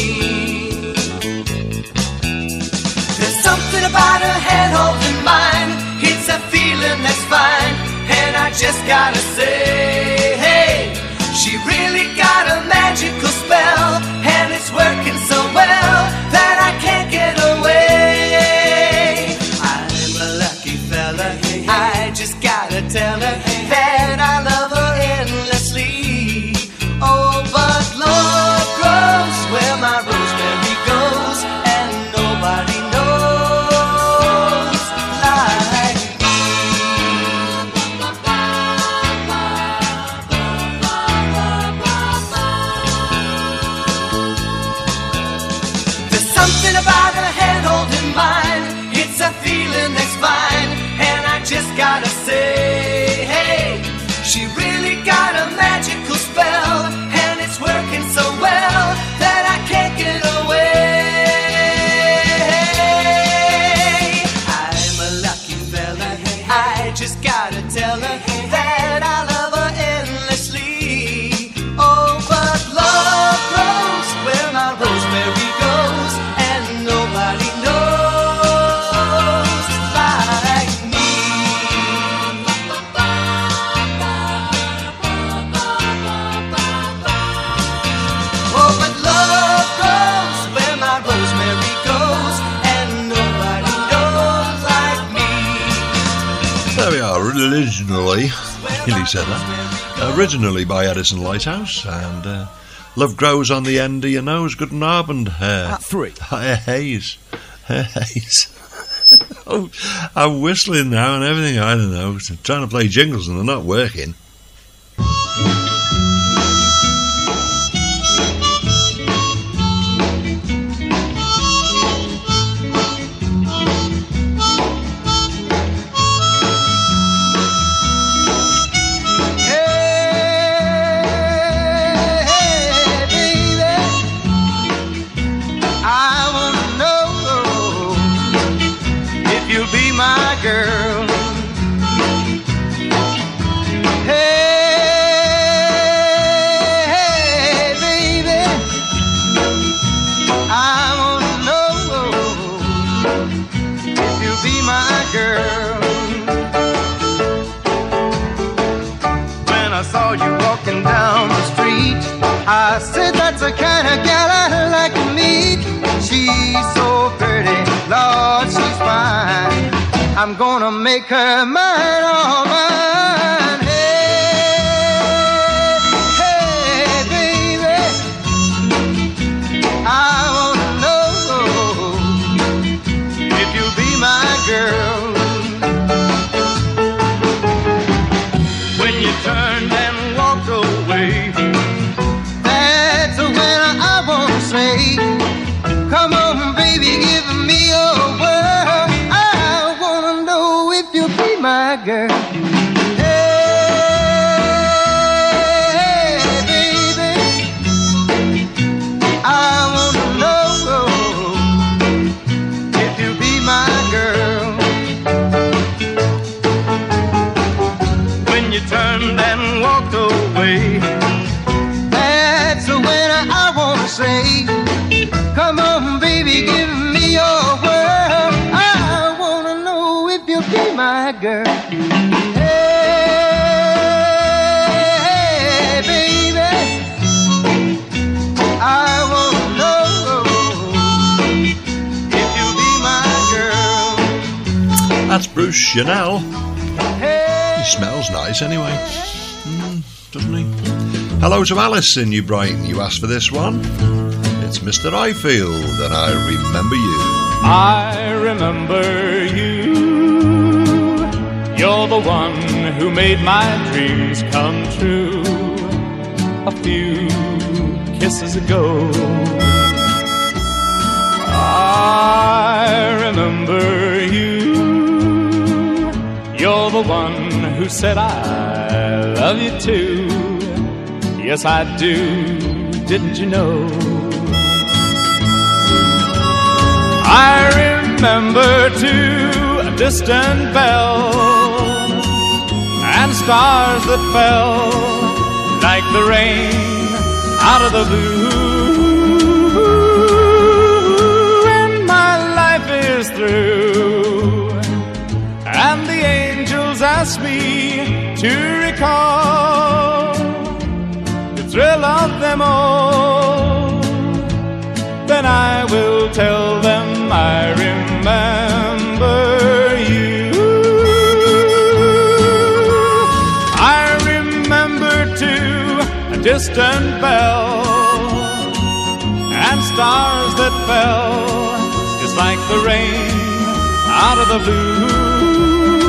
There's something about her hand holding mine, it's a feeling that's fine, and I just gotta say, hey, she really got a magical spell, and it's working so well that I can't get away. I'm a lucky fella, I just gotta tell her that I love her endlessly. Oh, but love grows where my rosemary goes, and nobody knows like me. There's something about her hand holding mine, it's a feeling that's fine, and I just gotta say, hey, she really got a magical spell, and it's working so well that I can't get away. I'm a lucky fella, I just gotta tell her that I love her endlessly. Oh, but love grows where my rosemary goes, and nobody knows like me. Oh, but love grows where my rosemary goes, and nobody knows like me. There we are, originally, he said that, originally by Edison Lighthouse, and uh, Love Grows on the End of Your Nose, good and Arband. Uh, At three. Hair Hayes. Hair Hayes. Oh, I'm whistling now and everything, I don't know, trying to play jingles and they're not working. I wanna know if girl. Hey, baby, I wanna know if you'll be my girl. When I saw you walking down the street, I said that's the kind of gal I like to meet. She's so pretty, Lord, she's fine. I'm gonna make her mine, all mine. Hey, hey, baby, I wanna know if you'll be my girl. When you turned and walked away, that's when I wanna say, come on, baby, give me your word. I wanna know if you'll be my girl. Hey, baby, I wanna know if you'll be my girl. When you turned and walked away, that's when I wanna say, come on, baby, give me your word. I wanna know if you'll be my girl. Hey, baby, I wanna know if you'll be my girl. That's Bruce Chanel. He smells nice anyway, mm, doesn't he? Hello to Alice in New Brighton. You asked for this one. It's Mister Ifield, and I remember you. I remember you. You're the one who made my dreams come true a few kisses ago. I remember you. You're the one who said I love you too. Yes, I do. Didn't you know? I remember too a distant bell and stars that fell like the rain out of the blue. And my life is through, and the angels ask me to recall the thrill of them all. Then I will tell them I remember you. I remember too a distant bell and stars that fell just like the rain out of the blue.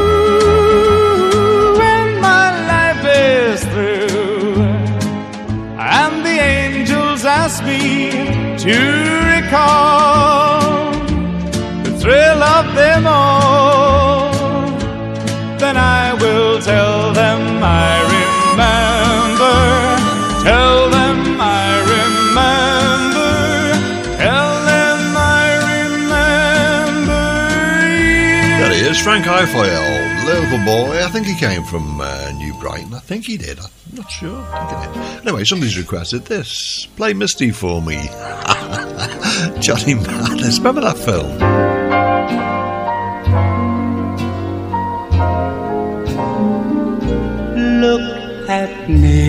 When my life is through and the angels ask me to recall the thrill of them all, then I will tell them I remember, tell them I remember, tell them I remember you. There he is, Frank Ifield, Liverpool boy. I think he came from uh, New Brighton. I think he did. I'm not sure. I think he did. Anyway, somebody's requested this. Play Misty for me. Johnny Madness. Remember that film? Look at me.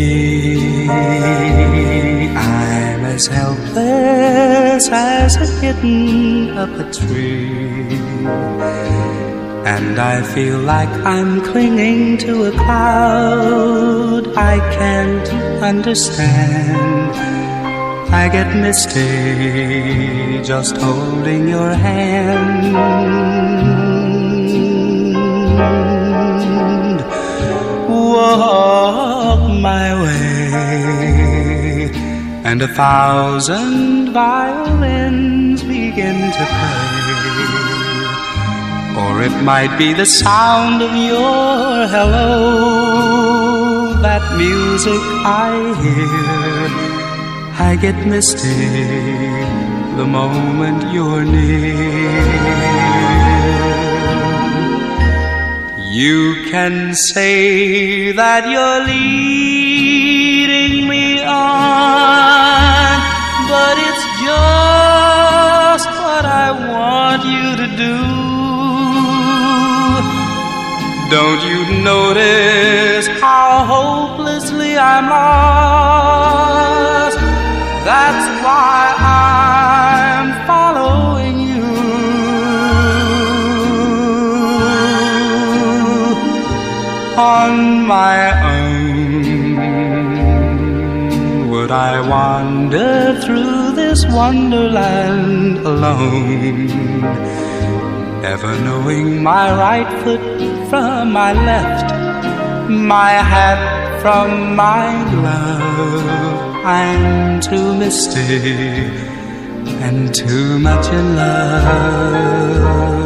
I'm as helpless as a kitten up a tree, and I feel like I'm clinging to a cloud I can't understand. I get misty just holding your hand. Walk my way, and a thousand violins begin to play. Or it might be the sound of your hello, that music I hear. I get misty the moment you're near. You can say that you're leading me on, but it's just what I want you to do. Don't you notice how hopelessly I'm lost? That's why I'm following you. On my own, would I wander through this wonderland alone, never knowing my right foot from my left, my hat from my glove? I'm too misty and too much in love.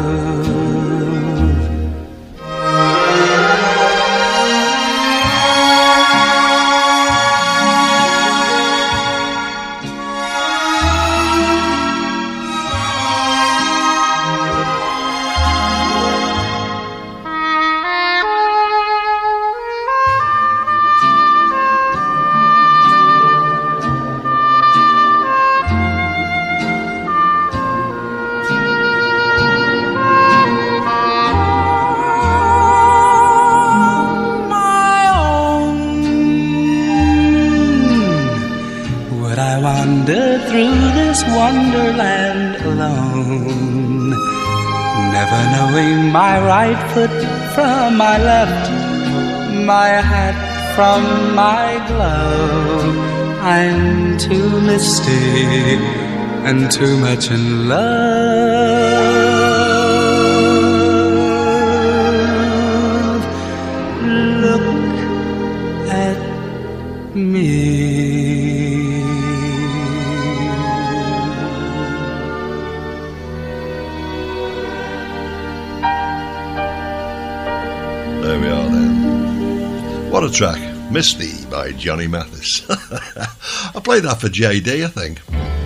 Wonderland alone, never knowing my right foot from my left, my hat from my glove. I'm too misty and too much in love. Look at me. There we are then. What a track. Misty by Johnny Mathis. I played that for J D, I think.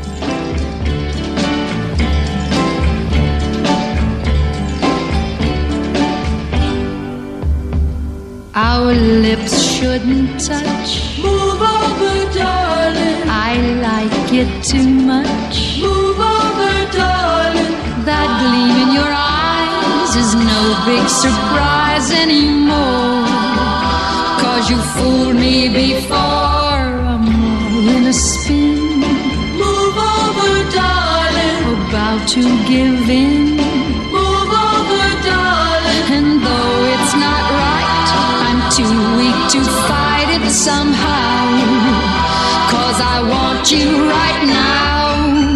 Our lips shouldn't touch. Move over, darling. I like it too much. Move over, darling. That gleam in your eyes is no big surprise anymore. 'Cause you fooled me before. I'm all in a spin. Move over, darling. About to give in. Move over, darling. And though it's not right, I'm too weak to fight it somehow. 'Cause I want you right now.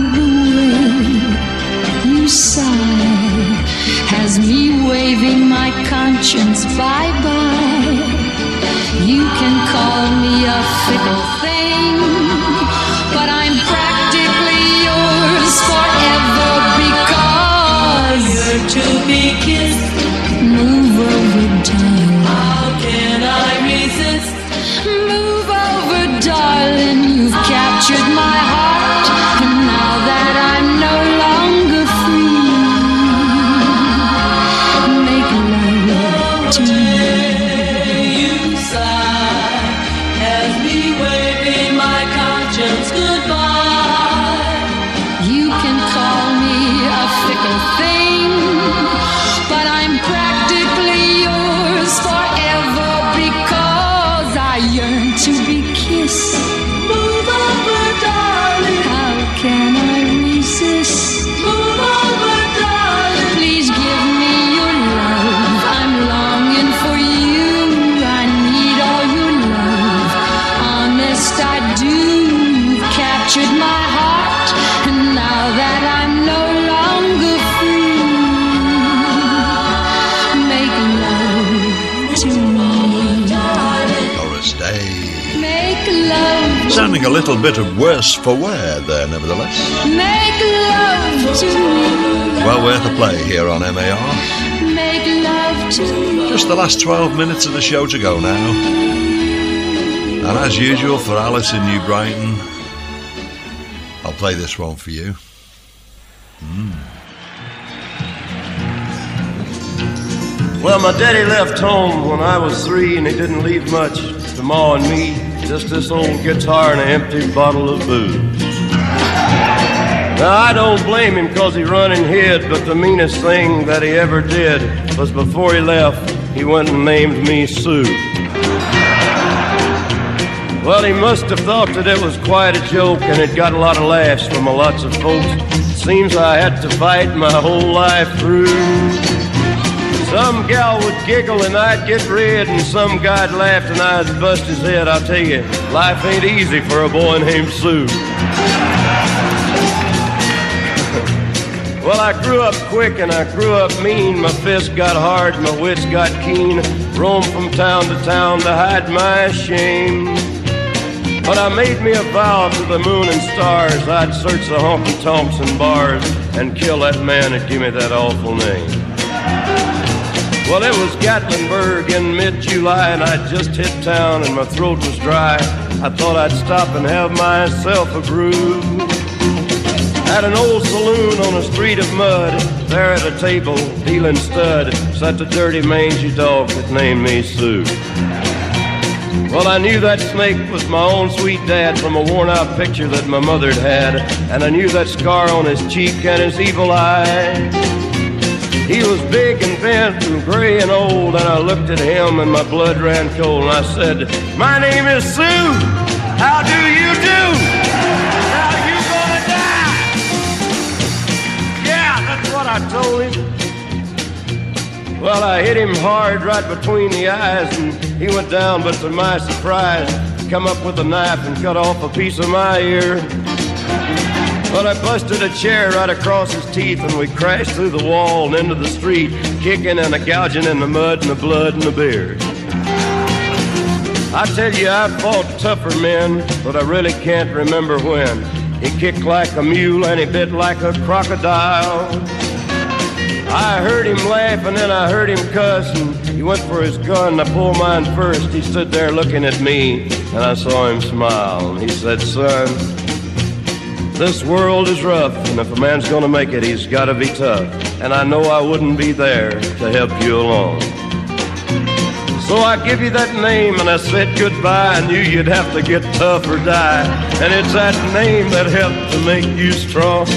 You sigh has me waving my conscience bye-bye. You can call me a fickle thing, but I'm practically yours forever because you're to be kissed. Move over, darling. How can I resist? Move over, darling. You've captured my heart, and now that I'm no longer free, make love to me. You sigh as me waving my conscience goodbye. You can call me a fickle thing, but I'm practically yours forever because I yearn to be kissed. Move over, darling. How can I resist? Move over, darling. Please give me your love. I'm longing for you. I need all your love. Honest, I do. You've captured my heart, and now that I'm no longer free, make love to me. Doris Day. Make love. Sounding a little bit of worse for wear there, nevertheless. Make love to me. Well worth a play here on M A R. Make love to me. Just the last twelve minutes of the show to go now. And as usual for Alice in New Brighton, I'll play this one for you. Mm. Well, my daddy left home when I was three, and he didn't leave much to Ma and me, just this old guitar and an empty bottle of booze. Now, I don't blame him because he run and hid, but the meanest thing that he ever did was before he left, he went and named me Sue. Well, he must have thought that it was quite a joke, and it got a lot of laughs from a lots of folks. Seems I had to fight my whole life through. Some gal would giggle and I'd get red, and some guy'd laugh and I'd bust his head. I'll tell you, life ain't easy for a boy named Sue. Well, I grew up quick and I grew up mean. My fists got hard, my wits got keen. Roamed from town to town to hide my shame. But I made me a vow to the moon and stars, I'd search the honky-tonks and bars and kill that man that gave me that awful name. Well, it was Gatlinburg in mid-July, and I'd just hit town and my throat was dry. I thought I'd stop and have myself a brew. At an old saloon on a street of mud, there at a table, dealing stud, sat the dirty mangy dog that named me Sue. Well, I knew that snake was my own sweet dad from a worn-out picture that my mother'd had, and I knew that scar on his cheek and his evil eye. He was big and bent and gray and old, and I looked at him and my blood ran cold, and I said, "My name is Sue. How do you do? How you gonna die?" Yeah, that's what I told him. Well, I hit him hard right between the eyes, and he went down, but to my surprise, come up with a knife and cut off a piece of my ear. But I busted a chair right across his teeth, and we crashed through the wall and into the street, kicking and a gouging in the mud and the blood and the beer. I tell you, I fought tougher men, but I really can't remember when. He kicked like a mule and he bit like a crocodile. I heard him laugh and then I heard him cuss, and he went for his gun. I pulled mine first. He stood there looking at me, and I saw him smile. And he said, "Son, this world is rough, and if a man's gonna make it, he's gotta be tough. And I know I wouldn't be there to help you along. So I give you that name, and I said goodbye. I knew you'd have to get tough or die, and it's that name that helped to make you strong."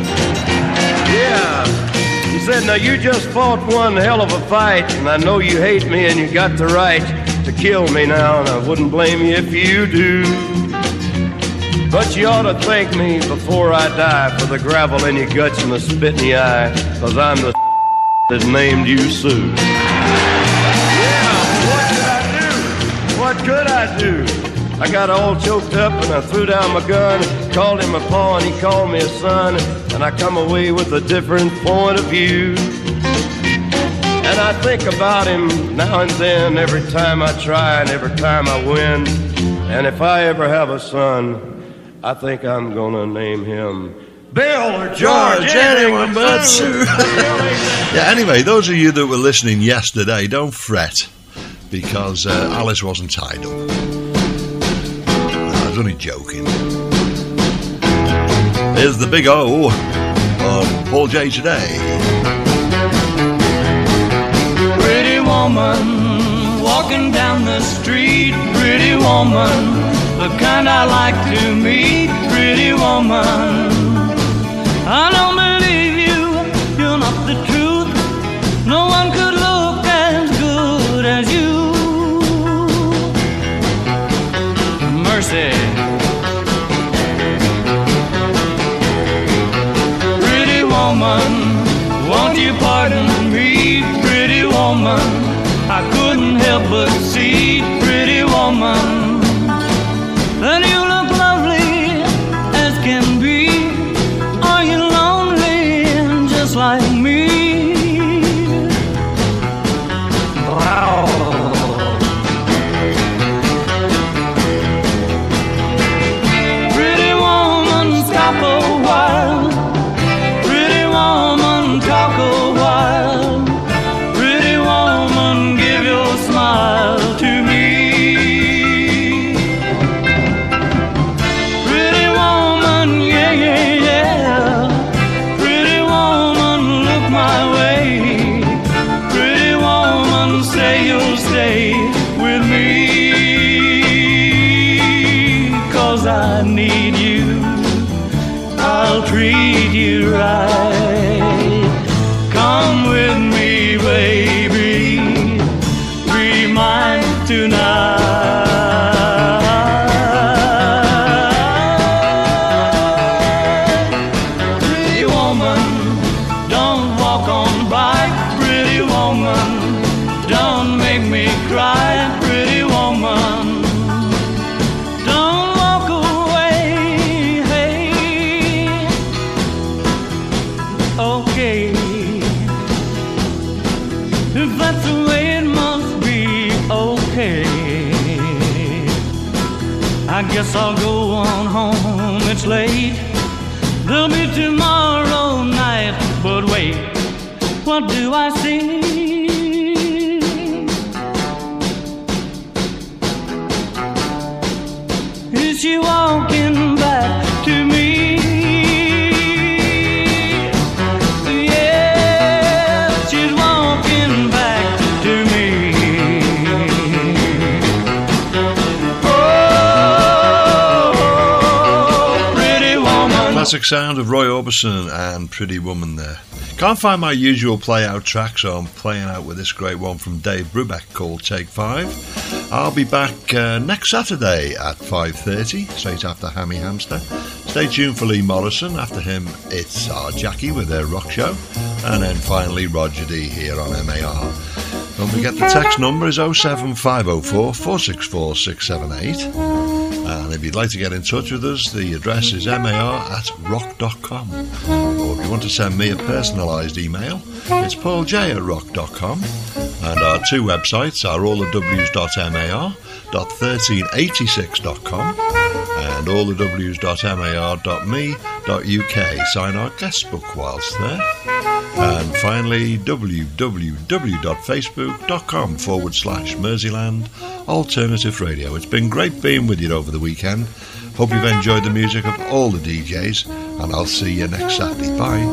Yeah. He said, "Now you just fought one hell of a fight, and I know you hate me and you got the right to kill me now, and I wouldn't blame you if you do. But you ought to thank me before I die for the gravel in your guts and the spit in your eye, 'cause I'm the that named you Sue." Yeah, what could I do? What could I do? I got all choked up and I threw down my gun, called him a paw and he called me a son, and I come away with a different point of view. And I think about him now and then, every time I try and every time I win. And if I ever have a son, I think I'm gonna name him Bill or George, George anyone but Sue. Yeah, anyway, those of you that were listening yesterday, don't fret, because uh, Alice wasn't tied up. I was only joking. Here's the Big O on Paul J Today. Pretty woman walking down the street, pretty woman, the kind I like to meet, pretty woman. I don't believe you, you're not the truth. No one could look as good as you. Mercy. Pretty woman, won't you pardon me, pretty woman? I couldn't help but see, pretty woman, that you look lovely as can be. Are you lonely just like me? Wow. Pretty woman, stop a while. Pretty woman, talk a while. Pretty woman, give your smile to me. guess I'll go on home, it's late. There'll be tomorrow night, but wait, what do I see? Is she walking back to me? Yeah, she's walking back to me. Oh, pretty woman. Classic sound of Roy Orbison and Pretty Woman there. Can't find my usual play-out track, so I'm playing out with this great one from Dave Brubeck called Take Five. I'll be back uh, next Saturday at five thirty, straight after Hammy Hamster. Stay tuned for Lee Morrison. After him, it's our Jackie with their rock show. And then finally, Roger D here on M A R. Don't forget the text number is oh seven five oh four, four six four, six seven eight. And if you'd like to get in touch with us, the address is mar at rock dot com. Or if you want to send me a personalised email, it's pauljay at rock dot com. And our two websites are all the w's dot mar dot thirteen eighty-six dot com and all the w's dot mar dot me dot uk. Sign our guest book whilst there. And finally, www.facebook.com forward slash Merseyland Alternative Radio. It's been great being with you over the weekend. Hope you've enjoyed the music of all the D Js, and I'll see you next Saturday. Bye.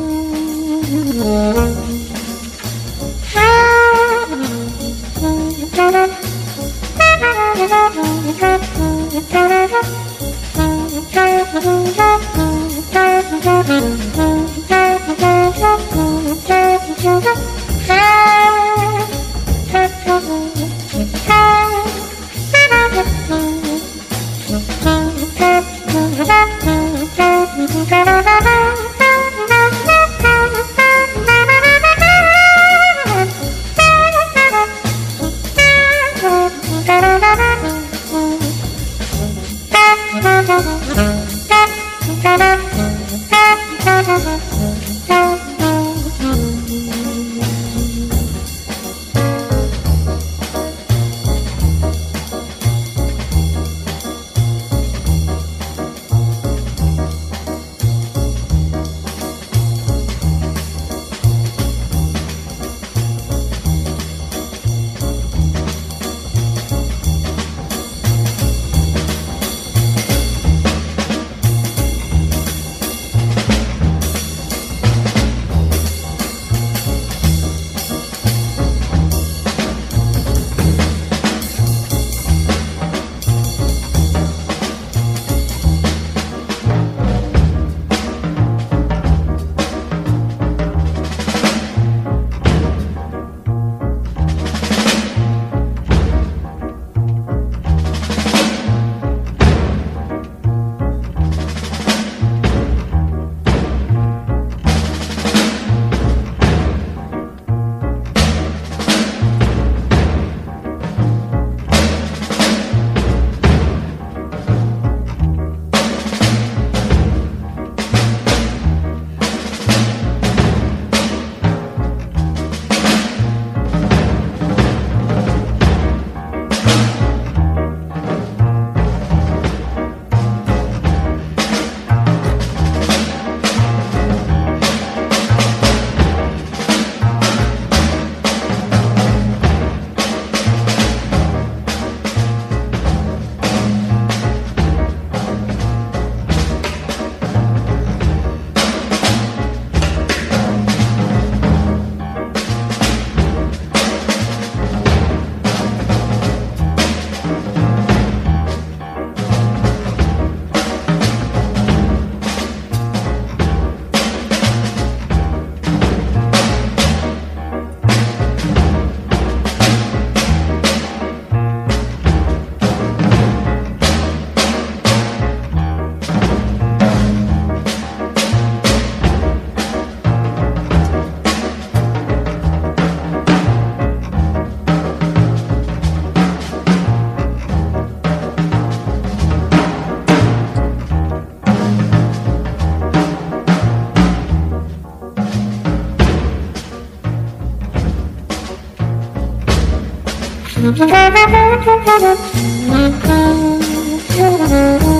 Thank you.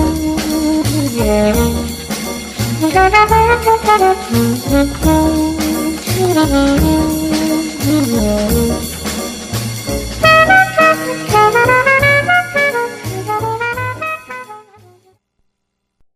Thank you.